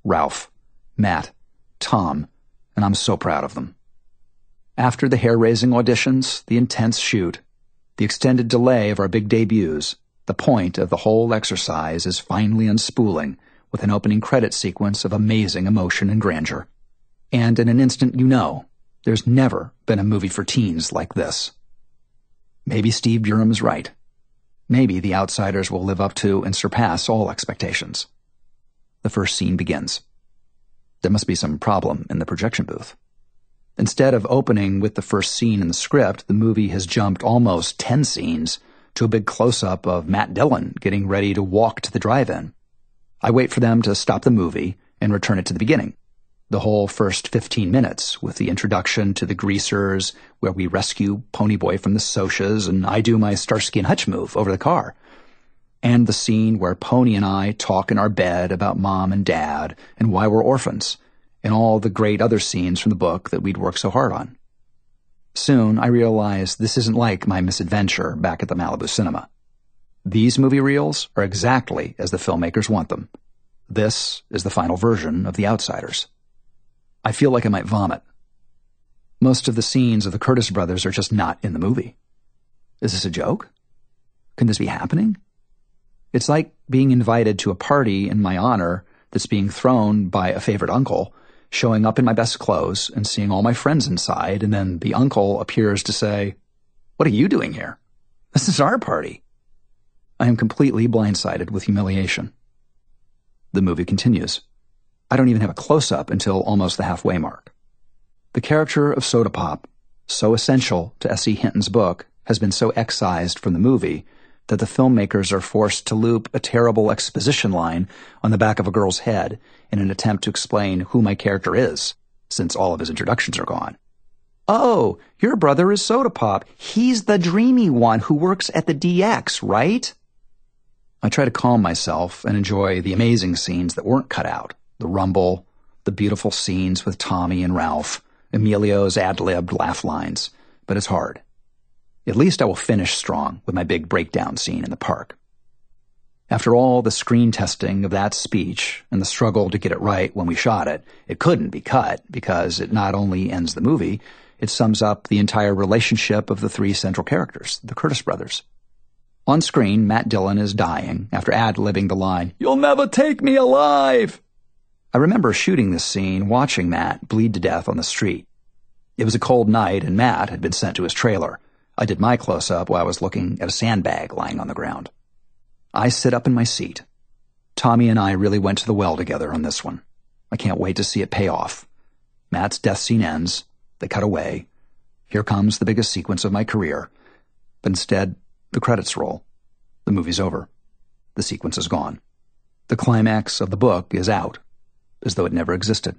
Ralph, Matt, Tom, and I'm so proud of them. After the hair-raising auditions, the intense shoot, the extended delay of our big debuts, the point of the whole exercise is finally unspooling with an opening credit sequence of amazing emotion and grandeur. And in an instant you know, there's never been a movie for teens like this. Maybe Steve Durham's right. Maybe The Outsiders will live up to and surpass all expectations. The first scene begins. There must be some problem in the projection booth. Instead of opening with the first scene in the script, the movie has jumped almost 10 scenes to a big close-up of Matt Dillon getting ready to walk to the drive-in. I wait for them to stop the movie and return it to the beginning. The whole first 15 minutes, with the introduction to the Greasers, where we rescue Ponyboy from the Socs, and I do my Starsky and Hutch move over the car. And the scene where Pony and I talk in our bed about Mom and Dad and why we're orphans, and all the great other scenes from the book that we'd worked so hard on. Soon, I realized this isn't like my misadventure back at the Malibu Cinema. These movie reels are exactly as the filmmakers want them. This is the final version of The Outsiders. I feel like I might vomit. Most of the scenes of the Curtis brothers are just not in the movie. Is this a joke? Can this be happening? It's like being invited to a party in my honor that's being thrown by a favorite uncle, showing up in my best clothes and seeing all my friends inside, and then the uncle appears to say, "What are you doing here? This is our party." I am completely blindsided with humiliation. The movie continues. I don't even have a close-up until almost the halfway mark. The character of Soda Pop, so essential to S.E. Hinton's book, has been so excised from the movie that the filmmakers are forced to loop a terrible exposition line on the back of a girl's head in an attempt to explain who my character is, since all of his introductions are gone. "Oh, your brother is Soda Pop. He's the dreamy one who works at the DX, right?" I try to calm myself and enjoy the amazing scenes that weren't cut out. The rumble, the beautiful scenes with Tommy and Ralph, Emilio's ad-libbed laugh lines, but it's hard. At least I will finish strong with my big breakdown scene in the park. After all the screen testing of that speech and the struggle to get it right when we shot it, it couldn't be cut because it not only ends the movie, it sums up the entire relationship of the three central characters, the Curtis brothers. On screen, Matt Dillon is dying after ad-libbing the line, "You'll never take me alive!" I remember shooting this scene, watching Matt bleed to death on the street. It was a cold night, and Matt had been sent to his trailer. I did my close-up while I was looking at a sandbag lying on the ground. I sit up in my seat. Tommy and I really went to the well together on this one. I can't wait to see it pay off. Matt's death scene ends. They cut away. Here comes the biggest sequence of my career. But instead, the credits roll. The movie's over. The sequence is gone. The climax of the book is out, as though it never existed.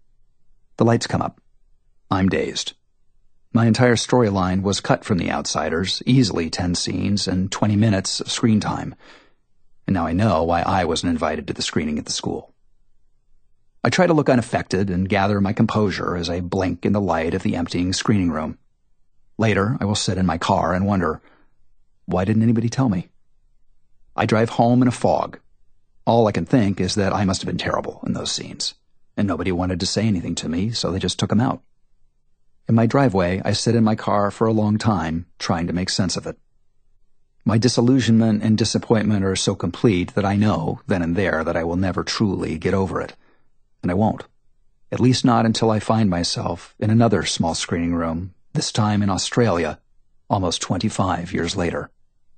The lights come up. I'm dazed. My entire storyline was cut from The Outsiders, easily 10 scenes and 20 minutes of screen time. And now I know why I wasn't invited to the screening at the school. I try to look unaffected and gather my composure as I blink in the light of the emptying screening room. Later, I will sit in my car and wonder, why didn't anybody tell me? I drive home in a fog. All I can think is that I must have been terrible in those scenes, and nobody wanted to say anything to me, so they just took them out. In my driveway, I sit in my car for a long time, trying to make sense of it. My disillusionment and disappointment are so complete that I know, then and there, that I will never truly get over it. And I won't. At least not until I find myself in another small screening room, this time in Australia, almost 25 years later.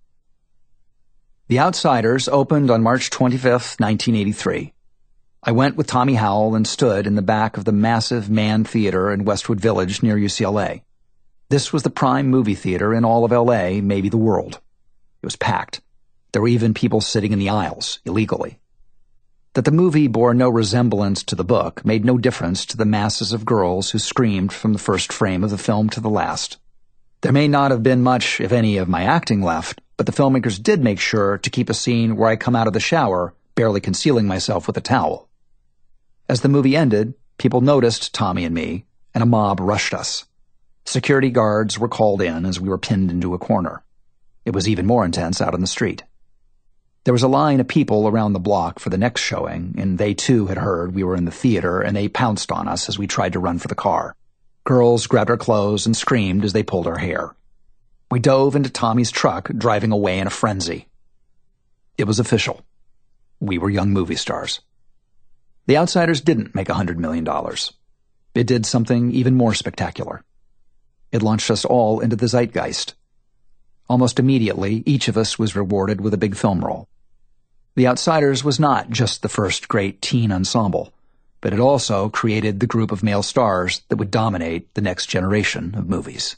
The Outsiders opened on March 25th, 1983. I went with Tommy Howell and stood in the back of the massive Mann Theater in Westwood Village near UCLA. This was the prime movie theater in all of LA, maybe the world. It was packed. There were even people sitting in the aisles, illegally. That the movie bore no resemblance to the book made no difference to the masses of girls who screamed from the first frame of the film to the last. There may not have been much, if any, of my acting left, but the filmmakers did make sure to keep a scene where I come out of the shower, barely concealing myself with a towel. As the movie ended, people noticed Tommy and me, and a mob rushed us. Security guards were called in as we were pinned into a corner. It was even more intense out on the street. There was a line of people around the block for the next showing, and they too had heard we were in the theater, and they pounced on us as we tried to run for the car. Girls grabbed our clothes and screamed as they pulled our hair. We dove into Tommy's truck, driving away in a frenzy. It was official. We were young movie stars. The Outsiders didn't make $100 million. It did something even more spectacular. It launched us all into the zeitgeist. Almost immediately, each of us was rewarded with a big film role. The Outsiders was not just the first great teen ensemble, but it also created the group of male stars that would dominate the next generation of movies.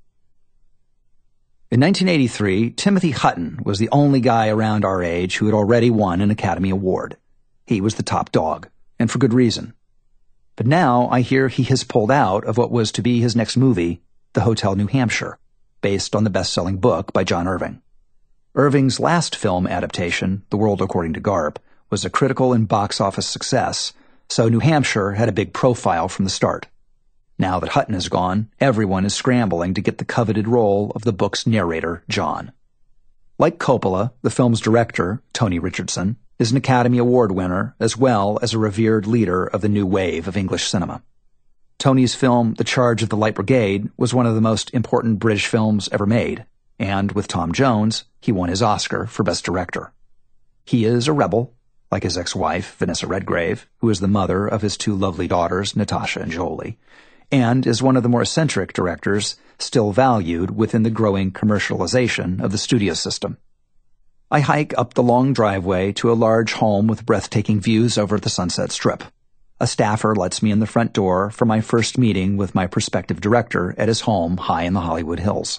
In 1983, Timothy Hutton was the only guy around our age who had already won an Academy Award. He was the top dog, and for good reason. But now I hear he has pulled out of what was to be his next movie, The Hotel New Hampshire, based on the best-selling book by John Irving. Irving's last film adaptation, The World According to Garp, was a critical and box office success, so New Hampshire had a big profile from the start. Now that Hutton is gone, everyone is scrambling to get the coveted role of the book's narrator, John. Like Coppola, the film's director, Tony Richardson, is an Academy Award winner as well as a revered leader of the new wave of English cinema. Tony's film, The Charge of the Light Brigade, was one of the most important British films ever made, and with Tom Jones, he won his Oscar for Best Director. He is a rebel, like his ex-wife, Vanessa Redgrave, who is the mother of his two lovely daughters, Natasha and Jolie, and is one of the more eccentric directors still valued within the growing commercialization of the studio system. I hike up the long driveway to a large home with breathtaking views over the Sunset Strip. A staffer lets me in the front door for my first meeting with my prospective director at his home high in the Hollywood Hills.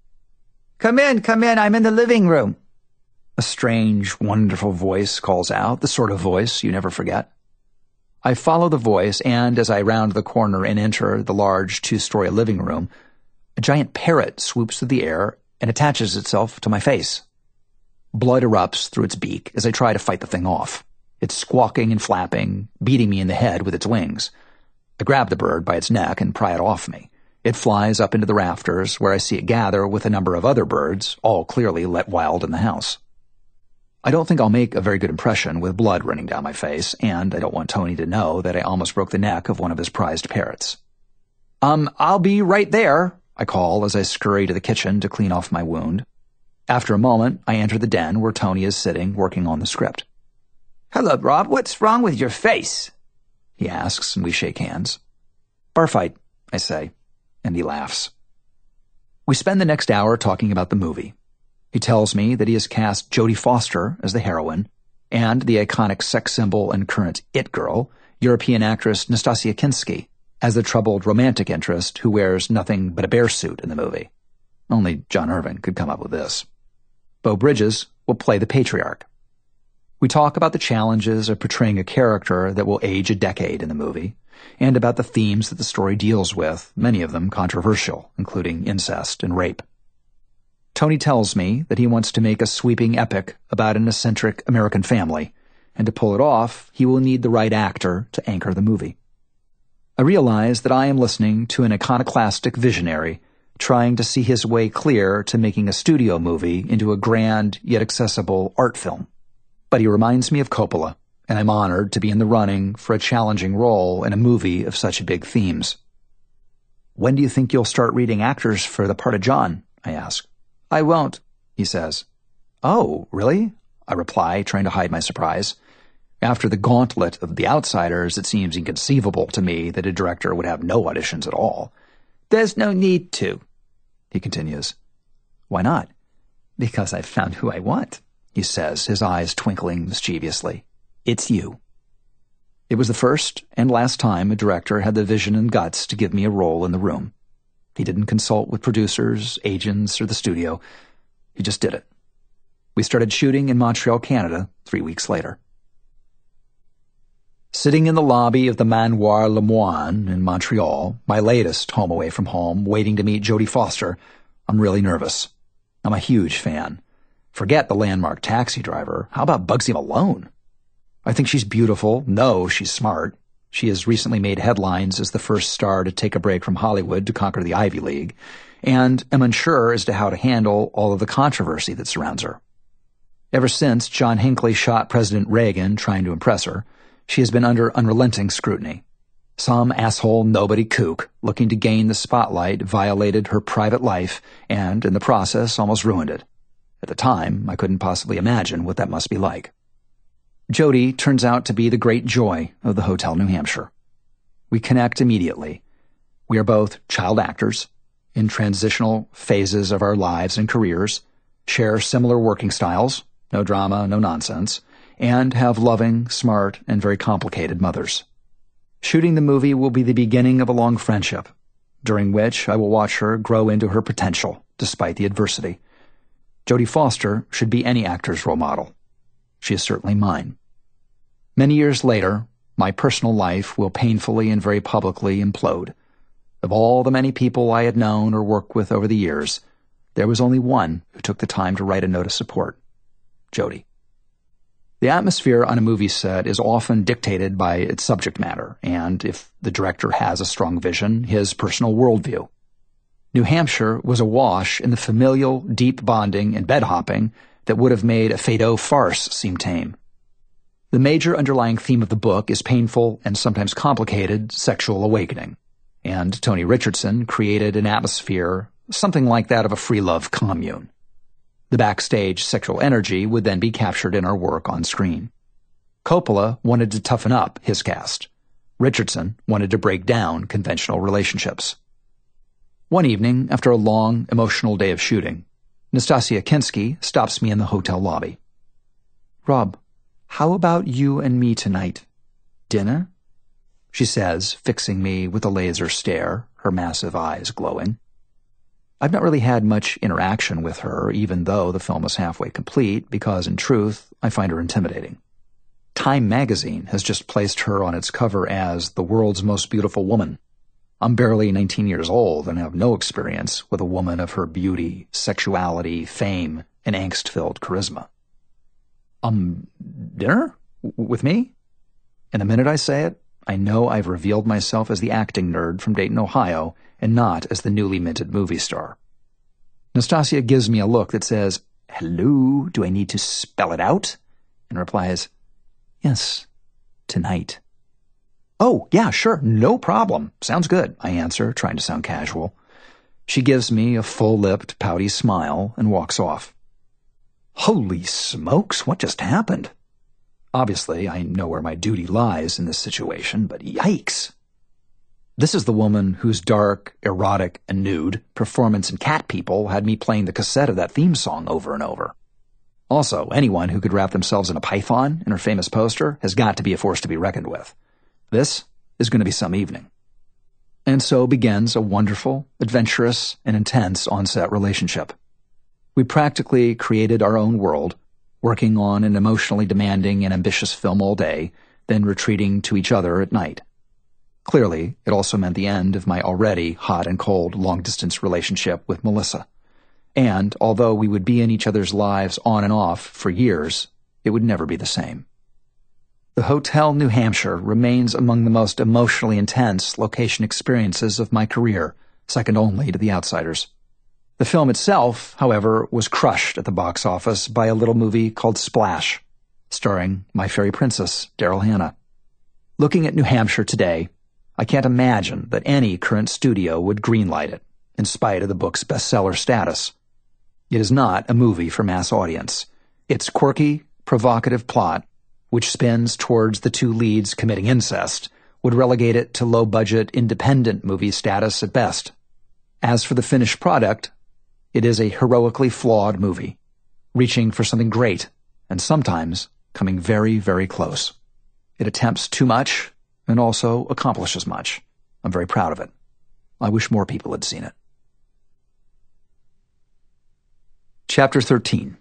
Come in, I'm in the living room." A strange, wonderful voice calls out, the sort of voice you never forget. I follow the voice, and as I round the corner and enter the large two-story living room, a giant parrot swoops through the air and attaches itself to my face. Blood erupts through its beak as I try to fight the thing off. It's squawking and flapping, beating me in the head with its wings. I grab the bird by its neck and pry it off me. It flies up into the rafters, where I see it gather with a number of other birds, all clearly let wild in the house. I don't think I'll make a very good impression with blood running down my face, and I don't want Tony to know that I almost broke the neck of one of his prized parrots. I'll be right there," I call as I scurry to the kitchen to clean off my wound. After a moment, I enter the den where Tony is sitting, working on the script. "Hello, Rob. What's wrong with your face?" he asks, and we shake hands. "Bar fight," I say, and he laughs. We spend the next hour talking about the movie. He tells me that he has cast Jodie Foster as the heroine, and the iconic sex symbol and current it girl, European actress Nastasia Kinski, as the troubled romantic interest who wears nothing but a bear suit in the movie. Only John Irving could come up with this. Beau Bridges will play the patriarch. We talk about the challenges of portraying a character that will age a decade in the movie, and about the themes that the story deals with, many of them controversial, including incest and rape. Tony tells me that he wants to make a sweeping epic about an eccentric American family, and to pull it off, he will need the right actor to anchor the movie. I realize that I am listening to an iconoclastic visionary trying to see his way clear to making a studio movie into a grand yet accessible art film. But he reminds me of Coppola, and I'm honored to be in the running for a challenging role in a movie of such big themes. "When do you think you'll start reading actors for the part of John?" I ask. "I won't," he says. "Oh, really?" I reply, trying to hide my surprise. After the gauntlet of The Outsiders, it seems inconceivable to me that a director would have no auditions at all. "There's no need to," he continues. "Why not?" "Because I've found who I want," he says, his eyes twinkling mischievously. "It's you." It was the first and last time a director had the vision and guts to give me a role in the room. He didn't consult with producers, agents, or the studio. He just did it. We started shooting in Montreal, Canada, 3 weeks later. Sitting in the lobby of the Manoir Lemoine in Montreal, my latest home away from home, waiting to meet Jodie Foster, I'm really nervous. I'm a huge fan. Forget the landmark Taxi Driver. How about Bugsy Malone? I think she's beautiful. No, she's smart. She has recently made headlines as the first star to take a break from Hollywood to conquer the Ivy League, and am unsure as to how to handle all of the controversy that surrounds her. Ever since John Hinckley shot President Reagan trying to impress her, she has been under unrelenting scrutiny. Some asshole nobody kook looking to gain the spotlight violated her private life and, in the process, almost ruined it. At the time, I couldn't possibly imagine what that must be like. Jody turns out to be the great joy of the Hotel New Hampshire. We connect immediately. We are both child actors, in transitional phases of our lives and careers, share similar working styles, no drama, no nonsense, and have loving, smart, and very complicated mothers. Shooting the movie will be the beginning of a long friendship, during which I will watch her grow into her potential, despite the adversity. Jodie Foster should be any actor's role model. She is certainly mine. Many years later, my personal life will painfully and very publicly implode. Of all the many people I had known or worked with over the years, there was only one who took the time to write a note of support: Jodie. The atmosphere on a movie set is often dictated by its subject matter, and, if the director has a strong vision, his personal worldview. New Hampshire was awash in the familial, deep bonding and bed-hopping that would have made a Feydeau farce seem tame. The major underlying theme of the book is painful and sometimes complicated sexual awakening, and Tony Richardson created an atmosphere something like that of a free love commune. The backstage sexual energy would then be captured in our work on screen. Coppola wanted to toughen up his cast. Richardson wanted to break down conventional relationships. One evening, after a long, emotional day of shooting, Nastasia Kinski stops me in the hotel lobby. "Rob, how about you and me tonight? Dinner?" she says, fixing me with a laser stare, her massive eyes glowing. I've not really had much interaction with her, even though the film is halfway complete, because, in truth, I find her intimidating. Time magazine has just placed her on its cover as the world's most beautiful woman. I'm barely 19 years old and have no experience with a woman of her beauty, sexuality, fame, and angst-filled charisma. Dinner? With me? And the minute I say it, I know I've revealed myself as the acting nerd from Dayton, Ohio, and not as the newly minted movie star. Nastasia gives me a look that says, "Hello, do I need to spell it out?" and replies, "Yes, tonight." "Oh, yeah, sure, no problem. Sounds good," I answer, trying to sound casual. She gives me a full-lipped, pouty smile and walks off. Holy smokes, what just happened? Obviously, I know where my duty lies in this situation, but yikes. This is the woman whose dark, erotic, and nude performance in Cat People had me playing the cassette of that theme song over and over. Also, anyone who could wrap themselves in a python in her famous poster has got to be a force to be reckoned with. This is going to be some evening. And so begins a wonderful, adventurous, and intense on-set relationship. We practically created our own world, working on an emotionally demanding and ambitious film all day, then retreating to each other at night. Clearly, it also meant the end of my already hot and cold long-distance relationship with Melissa. And although we would be in each other's lives on and off for years, it would never be the same. The Hotel New Hampshire remains among the most emotionally intense location experiences of my career, second only to The Outsiders. The film itself, however, was crushed at the box office by a little movie called Splash, starring my fairy princess, Daryl Hannah. Looking at New Hampshire today, I can't imagine that any current studio would greenlight it, in spite of the book's bestseller status. It is not a movie for mass audience. Its quirky, provocative plot, which spins towards the two leads committing incest, would relegate it to low-budget, independent movie status at best. As for the finished product, it is a heroically flawed movie, reaching for something great, and sometimes coming very, very close. It attempts too much, and also accomplishes much. I'm very proud of it. I wish more people had seen it. Chapter 13.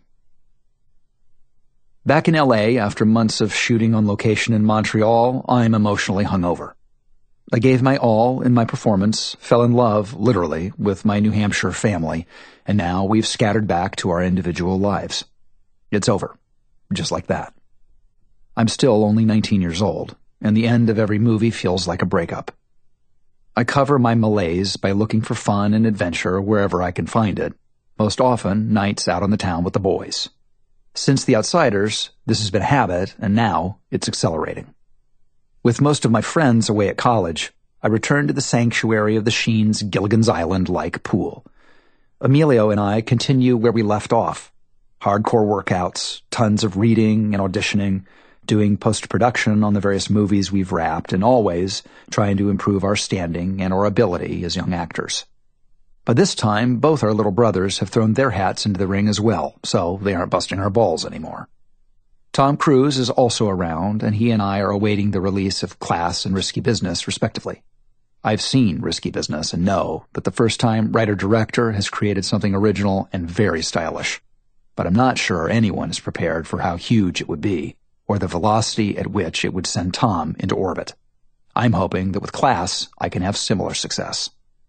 Back in L.A., after months of shooting on location in Montreal, I'm emotionally hungover. I gave my all in my performance, fell in love, literally, with my New Hampshire family, and now we've scattered back to our individual lives. It's over. Just like that. I'm still only 19 years old, and the end of every movie feels like a breakup. I cover my malaise by looking for fun and adventure wherever I can find it, most often nights out on the town with the boys. Since The Outsiders, this has been a habit, and now it's accelerating. With most of my friends away at college, I returned to the sanctuary of the Sheen's Gilligan's Island-like pool. Emilio and I continue where we left off. Hardcore workouts, tons of reading and auditioning, doing post-production on the various movies we've wrapped, and always trying to improve our standing and our ability as young actors. By this time, both our little brothers have thrown their hats into the ring as well, so they aren't busting our balls anymore. Tom Cruise is also around, and he and I are awaiting the release of Class and Risky Business, respectively. I've seen Risky Business and know that the first-time writer-director has created something original and very stylish. But I'm not sure anyone is prepared for how huge it would be, or the velocity at which it would send Tom into orbit. I'm hoping that with Class, I can have similar success.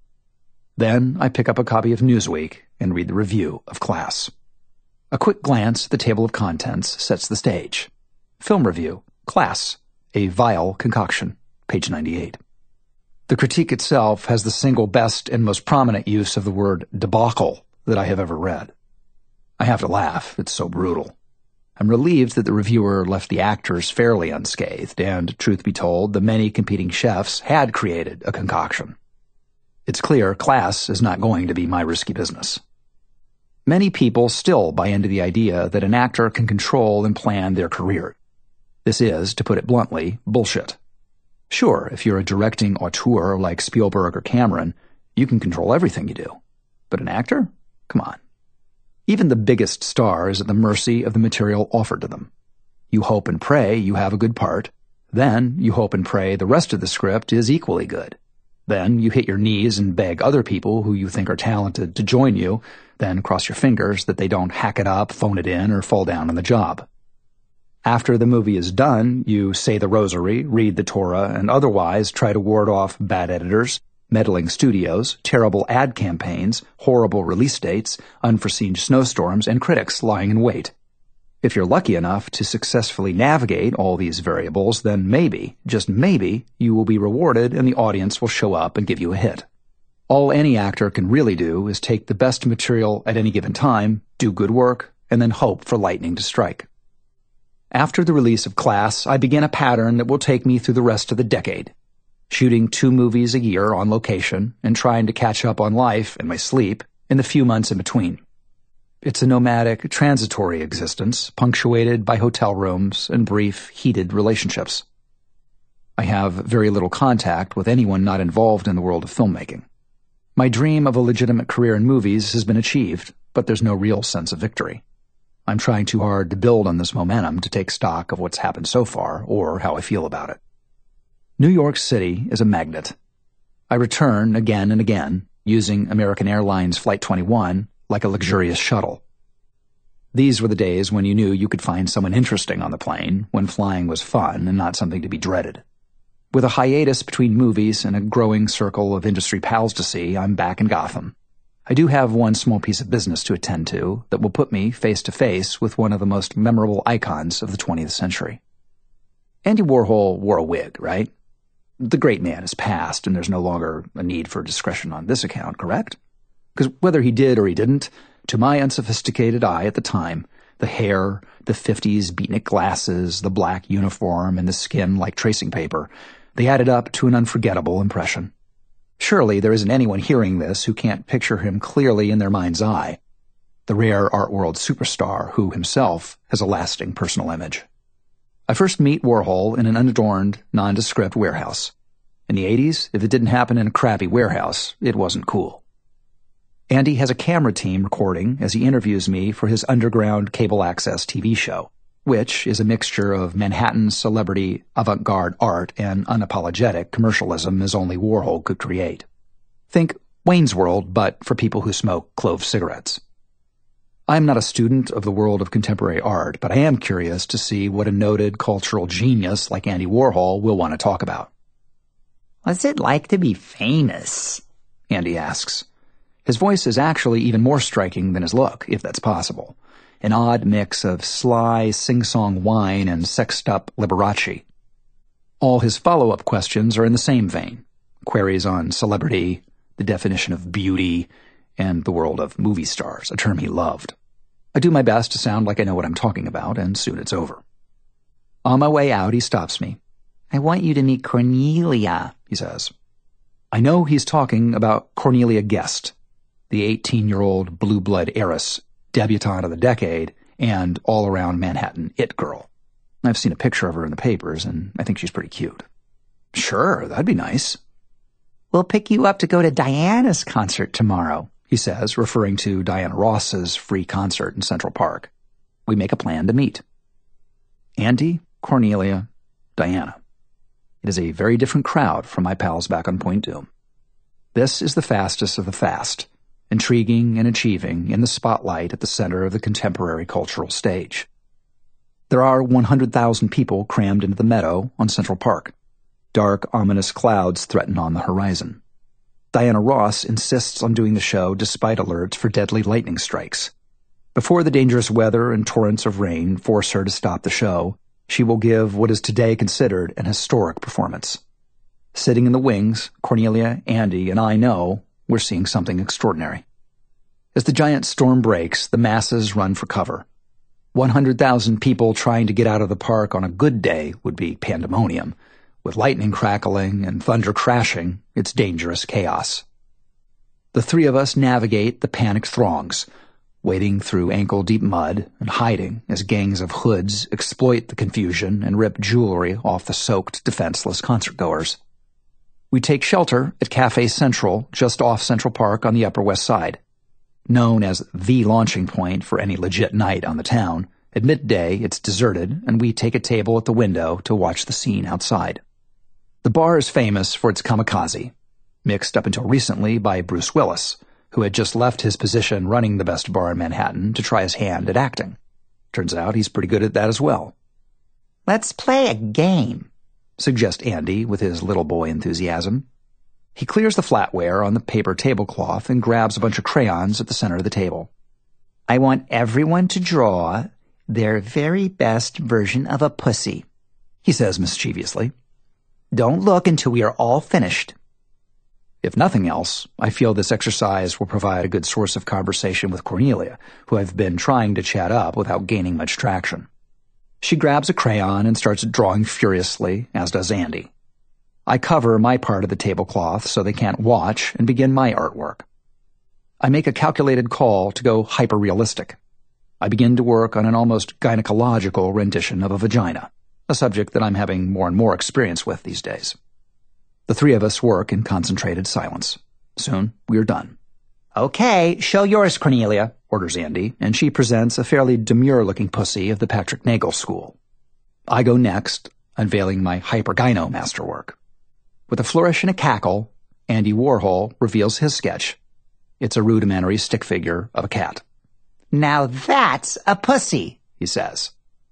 Then I pick up a copy of Newsweek and read the review of Class. A quick glance at the table of contents sets the stage. Film review, Class, a vile concoction, page 98. The critique itself has the single best and most prominent use of the word debacle that I have ever read. I have to laugh, it's so brutal. I'm relieved that the reviewer left the actors fairly unscathed, and, truth be told, the many competing chefs had created a concoction. It's clear Class is not going to be my risky business. Many people still buy into the idea that an actor can control and plan their career. This is, to put it bluntly, bullshit. Sure, if you're a directing auteur like Spielberg or Cameron, you can control everything you do. But an actor? Come on. Even the biggest star is at the mercy of the material offered to them. You hope and pray you have a good part. Then you hope and pray the rest of the script is equally good. Then you hit your knees and beg other people who you think are talented to join you, then cross your fingers that they don't hack it up, phone it in, or fall down on the job. After the movie is done, you say the rosary, read the Torah, and otherwise try to ward off bad editors, meddling studios, terrible ad campaigns, horrible release dates, unforeseen snowstorms, and critics lying in wait. If you're lucky enough to successfully navigate all these variables, then maybe, just maybe, you will be rewarded and the audience will show up and give you a hit. All any actor can really do is take the best material at any given time, do good work, and then hope for lightning to strike. After the release of Class, I begin a pattern that will take me through the rest of the decade. Shooting 2 movies a year on location and trying to catch up on life and my sleep in the few months in between. It's a nomadic, transitory existence, punctuated by hotel rooms and brief, heated relationships. I have very little contact with anyone not involved in the world of filmmaking. My dream of a legitimate career in movies has been achieved, but there's no real sense of victory. I'm trying too hard to build on this momentum to take stock of what's happened so far, or how I feel about it. New York City is a magnet. I return again and again, using American Airlines Flight 21 like a luxurious shuttle. These were the days when you knew you could find someone interesting on the plane, when flying was fun and not something to be dreaded. With a hiatus between movies and a growing circle of industry pals to see, I'm back in Gotham. I do have one small piece of business to attend to that will put me face to face with one of the most memorable icons of the 20th century. Andy Warhol wore a wig, right? The great man is past, and there's no longer a need for discretion on this account, correct? Because whether he did or he didn't, to my unsophisticated eye at the time, the hair, the 50s beatnik glasses, the black uniform, and the skin like tracing paper, they added up to an unforgettable impression. Surely there isn't anyone hearing this who can't picture him clearly in their mind's eye, the rare art world superstar who himself has a lasting personal image. I first meet Warhol in an unadorned, nondescript warehouse. In the 80s, if it didn't happen in a crappy warehouse, it wasn't cool. Andy has a camera team recording as he interviews me for his underground cable access TV show, which is a mixture of Manhattan celebrity avant-garde art and unapologetic commercialism as only Warhol could create. Think Wayne's World, but for people who smoke clove cigarettes. I'm not a student of the world of contemporary art, but I am curious to see what a noted cultural genius like Andy Warhol will want to talk about. What's it like to be famous? Andy asks. His voice is actually even more striking than his look, if that's possible. An odd mix of sly, sing-song whine and sexed-up Liberace. All his follow-up questions are in the same vein. Queries on celebrity, the definition of beauty, and the world of movie stars, a term he loved. I do my best to sound like I know what I'm talking about, and soon it's over. On my way out, he stops me. I want you to meet Cornelia, he says. I know he's talking about Cornelia Guest, the 18-year-old blue-blood heiress, debutante of the decade, and all-around Manhattan it girl. I've seen a picture of her in the papers, and I think she's pretty cute. Sure, that'd be nice. We'll pick you up to go to Diana's concert tomorrow, he says, referring to Diana Ross's free concert in Central Park. We make a plan to meet. Andy, Cornelia, Diana. It is a very different crowd from my pals back on Point Doom. This is the fastest of the fast, intriguing and achieving in the spotlight at the center of the contemporary cultural stage. There are 100,000 people crammed into the meadow on Central Park. Dark, ominous clouds threaten on the horizon. Diana Ross insists on doing the show despite alerts for deadly lightning strikes. Before the dangerous weather and torrents of rain force her to stop the show, she will give what is today considered an historic performance. Sitting in the wings, Cornelia, Andy, and I know we're seeing something extraordinary. As the giant storm breaks, the masses run for cover. 100,000 people trying to get out of the park on a good day would be pandemonium. With lightning crackling and thunder crashing, it's dangerous chaos. The three of us navigate the panicked throngs, wading through ankle-deep mud and hiding as gangs of hoods exploit the confusion and rip jewelry off the soaked, defenseless concertgoers. We take shelter at Cafe Central just off Central Park on the Upper West Side. Known as the launching point for any legit night on the town, at midday it's deserted and we take a table at the window to watch the scene outside. The bar is famous for its kamikaze, mixed up until recently by Bruce Willis, who had just left his position running the best bar in Manhattan to try his hand at acting. Turns out he's pretty good at that as well. Let's play a game, suggests Andy with his little boy enthusiasm. He clears the flatware on the paper tablecloth and grabs a bunch of crayons at the center of the table. I want everyone to draw their very best version of a pussy, he says mischievously. Don't look until we are all finished. If nothing else, I feel this exercise will provide a good source of conversation with Cornelia, who I've been trying to chat up without gaining much traction. She grabs a crayon and starts drawing furiously, as does Andy. I cover my part of the tablecloth so they can't watch and begin my artwork. I make a calculated call to go hyper-realistic. I begin to work on an almost gynecological rendition of a vagina, a subject that I'm having more and more experience with these days. The three of us work in concentrated silence. Soon, we are done. Okay, show yours, Cornelia, orders Andy, and she presents a fairly demure-looking pussy of the Patrick Nagel school. I go next, unveiling my hyper-gyno masterwork. With a flourish and a cackle, Andy Warhol reveals his sketch. It's a rudimentary stick figure of a cat. Now that's a pussy, he says.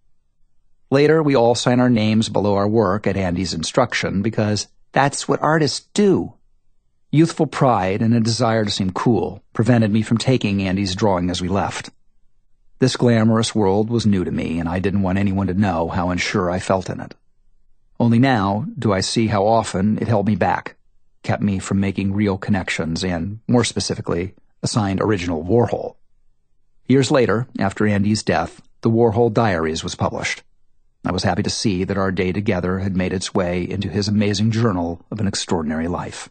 Later, we all sign our names below our work at Andy's instruction because that's what artists do. Youthful pride and a desire to seem cool prevented me from taking Andy's drawing as we left. This glamorous world was new to me, and I didn't want anyone to know how unsure I felt in it. Only now do I see how often it held me back, kept me from making real connections and, more specifically, assigned original Warhol. Years later, after Andy's death, the Warhol Diaries was published. I was happy to see that our day together had made its way into his amazing journal of an extraordinary life.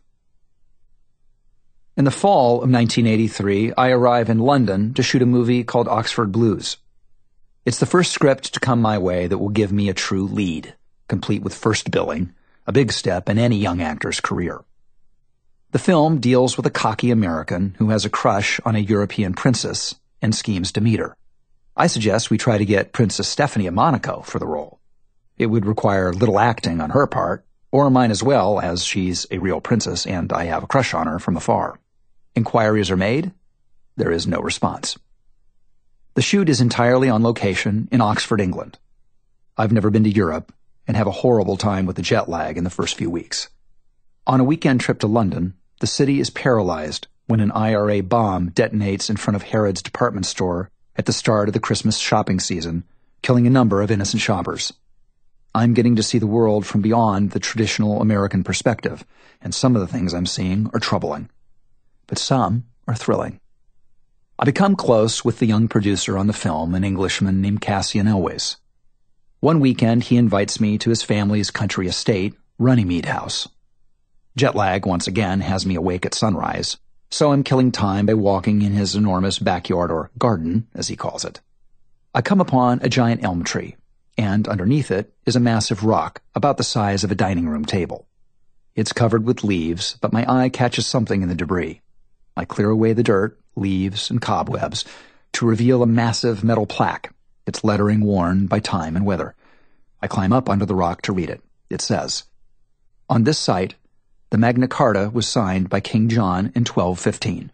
In the fall of 1983, I arrive in London to shoot a movie called Oxford Blues. It's the first script to come my way that will give me a true lead, complete with first billing, a big step in any young actor's career. The film deals with a cocky American who has a crush on a European princess and schemes to meet her. I suggest we try to get Princess Stephanie of Monaco for the role. It would require little acting on her part, or mine as well, as she's a real princess and I have a crush on her from afar. Inquiries are made. There is no response. The shoot is entirely on location in Oxford, England. I've never been to Europe and have a horrible time with the jet lag in the first few weeks. On a weekend trip to London, the city is paralyzed when an IRA bomb detonates in front of Harrods department store at the start of the Christmas shopping season, killing a number of innocent shoppers. I'm getting to see the world from beyond the traditional American perspective, and some of the things I'm seeing are troubling. But some are thrilling. I become close with the young producer on the film, an Englishman named Cassian Elwes. One weekend, he invites me to his family's country estate, Runnymede House. Jet lag, once again, has me awake at sunrise, so I'm killing time by walking in his enormous backyard, or garden, as he calls it. I come upon a giant elm tree, and underneath it is a massive rock about the size of a dining room table. It's covered with leaves, but my eye catches something in the debris. I clear away the dirt, leaves, and cobwebs to reveal a massive metal plaque, its lettering worn by time and weather. I climb up under the rock to read it. It says, "On this site, the Magna Carta was signed by King John in 1215.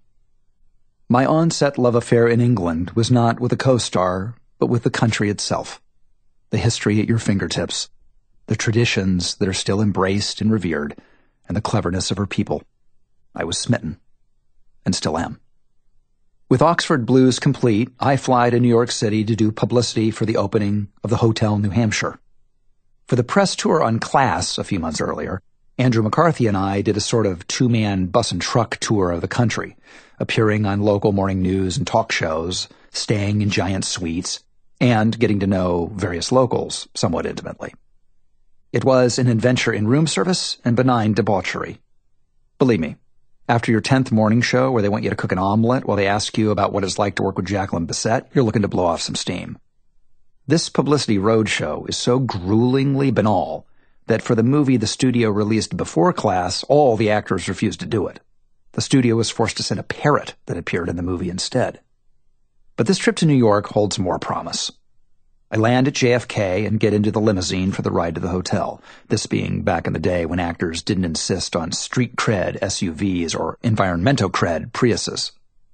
My onset love affair in England was not with a co-star, but with the country itself. The history at your fingertips, the traditions that are still embraced and revered, and the cleverness of her people. I was smitten, and still am." With Oxford Blues complete, I fly to New York City to do publicity for the opening of the Hotel New Hampshire. For the press tour on Class a few months earlier, Andrew McCarthy and I did a sort of two-man bus and truck tour of the country, appearing on local morning news and talk shows, staying in giant suites, and getting to know various locals somewhat intimately. It was an adventure in room service and benign debauchery. Believe me, after your 10th morning show where they want you to cook an omelet while they ask you about what it's like to work with Jacqueline Bisset, you're looking to blow off some steam. This publicity roadshow is so gruelingly banal that for the movie the studio released before Class, all the actors refused to do it. The studio was forced to send a parrot that appeared in the movie instead. But this trip to New York holds more promise. I land at JFK and get into the limousine for the ride to the hotel, this being back in the day when actors didn't insist on street cred SUVs or environmental cred Priuses.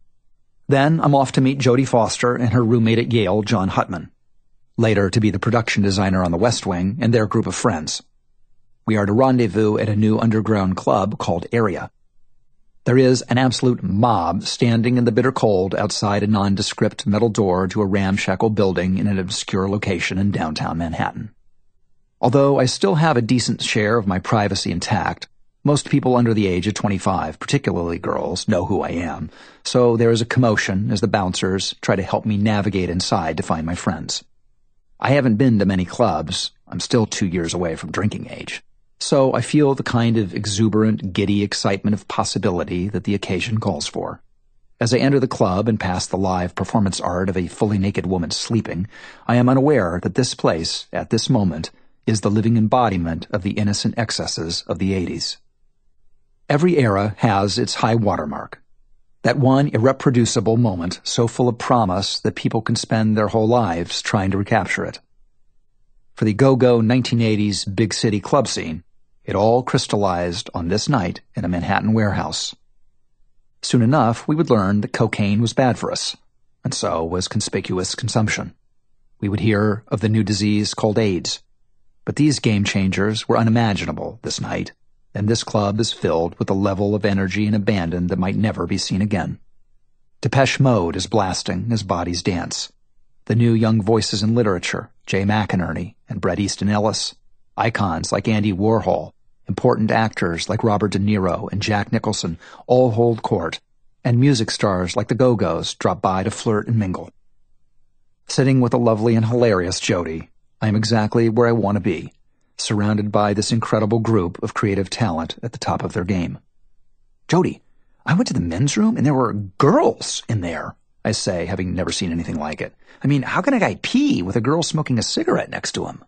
Then I'm off to meet Jodie Foster and her roommate at Yale, John Huttman, later to be the production designer on The West Wing, and their group of friends. We are to rendezvous at a new underground club called Area. There is an absolute mob standing in the bitter cold outside a nondescript metal door to a ramshackle building in an obscure location in downtown Manhattan. Although I still have a decent share of my privacy intact, most people under the age of 25, particularly girls, know who I am, so there is a commotion as the bouncers try to help me navigate inside to find my friends. I haven't been to many clubs. I'm still 2 years away from drinking age. So I feel the kind of exuberant, giddy excitement of possibility that the occasion calls for. As I enter the club and pass the live performance art of a fully naked woman sleeping, I am unaware that this place, at this moment, is the living embodiment of the innocent excesses of the 80s. Every era has its high watermark. That one irreproducible moment so full of promise that people can spend their whole lives trying to recapture it. For the go-go 1980s big city club scene, it all crystallized on this night in a Manhattan warehouse. Soon enough, we would learn that cocaine was bad for us, and so was conspicuous consumption. We would hear of the new disease called AIDS. But these game changers were unimaginable this night, and this club is filled with a level of energy and abandon that might never be seen again. Depeche Mode is blasting as bodies dance. The new young voices in literature, Jay McInerney and Bret Easton Ellis, icons like Andy Warhol, important actors like Robert De Niro and Jack Nicholson all hold court, and music stars like the Go-Go's drop by to flirt and mingle. Sitting with a lovely and hilarious Jodie, I am exactly where I want to be, surrounded by this incredible group of creative talent at the top of their game. "Jodie, I went to the men's room and there were girls in there," I say, having never seen anything like it. I mean, how can a guy pee with a girl smoking a cigarette next to him?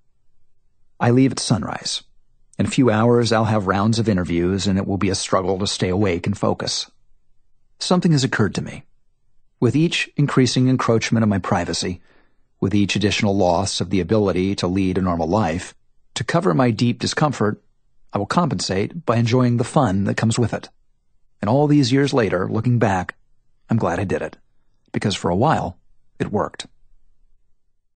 I leave at sunrise. In a few hours, I'll have rounds of interviews, and it will be a struggle to stay awake and focus. Something has occurred to me. With each increasing encroachment of my privacy, with each additional loss of the ability to lead a normal life, to cover my deep discomfort, I will compensate by enjoying the fun that comes with it. And all these years later, looking back, I'm glad I did it, because for a while, it worked.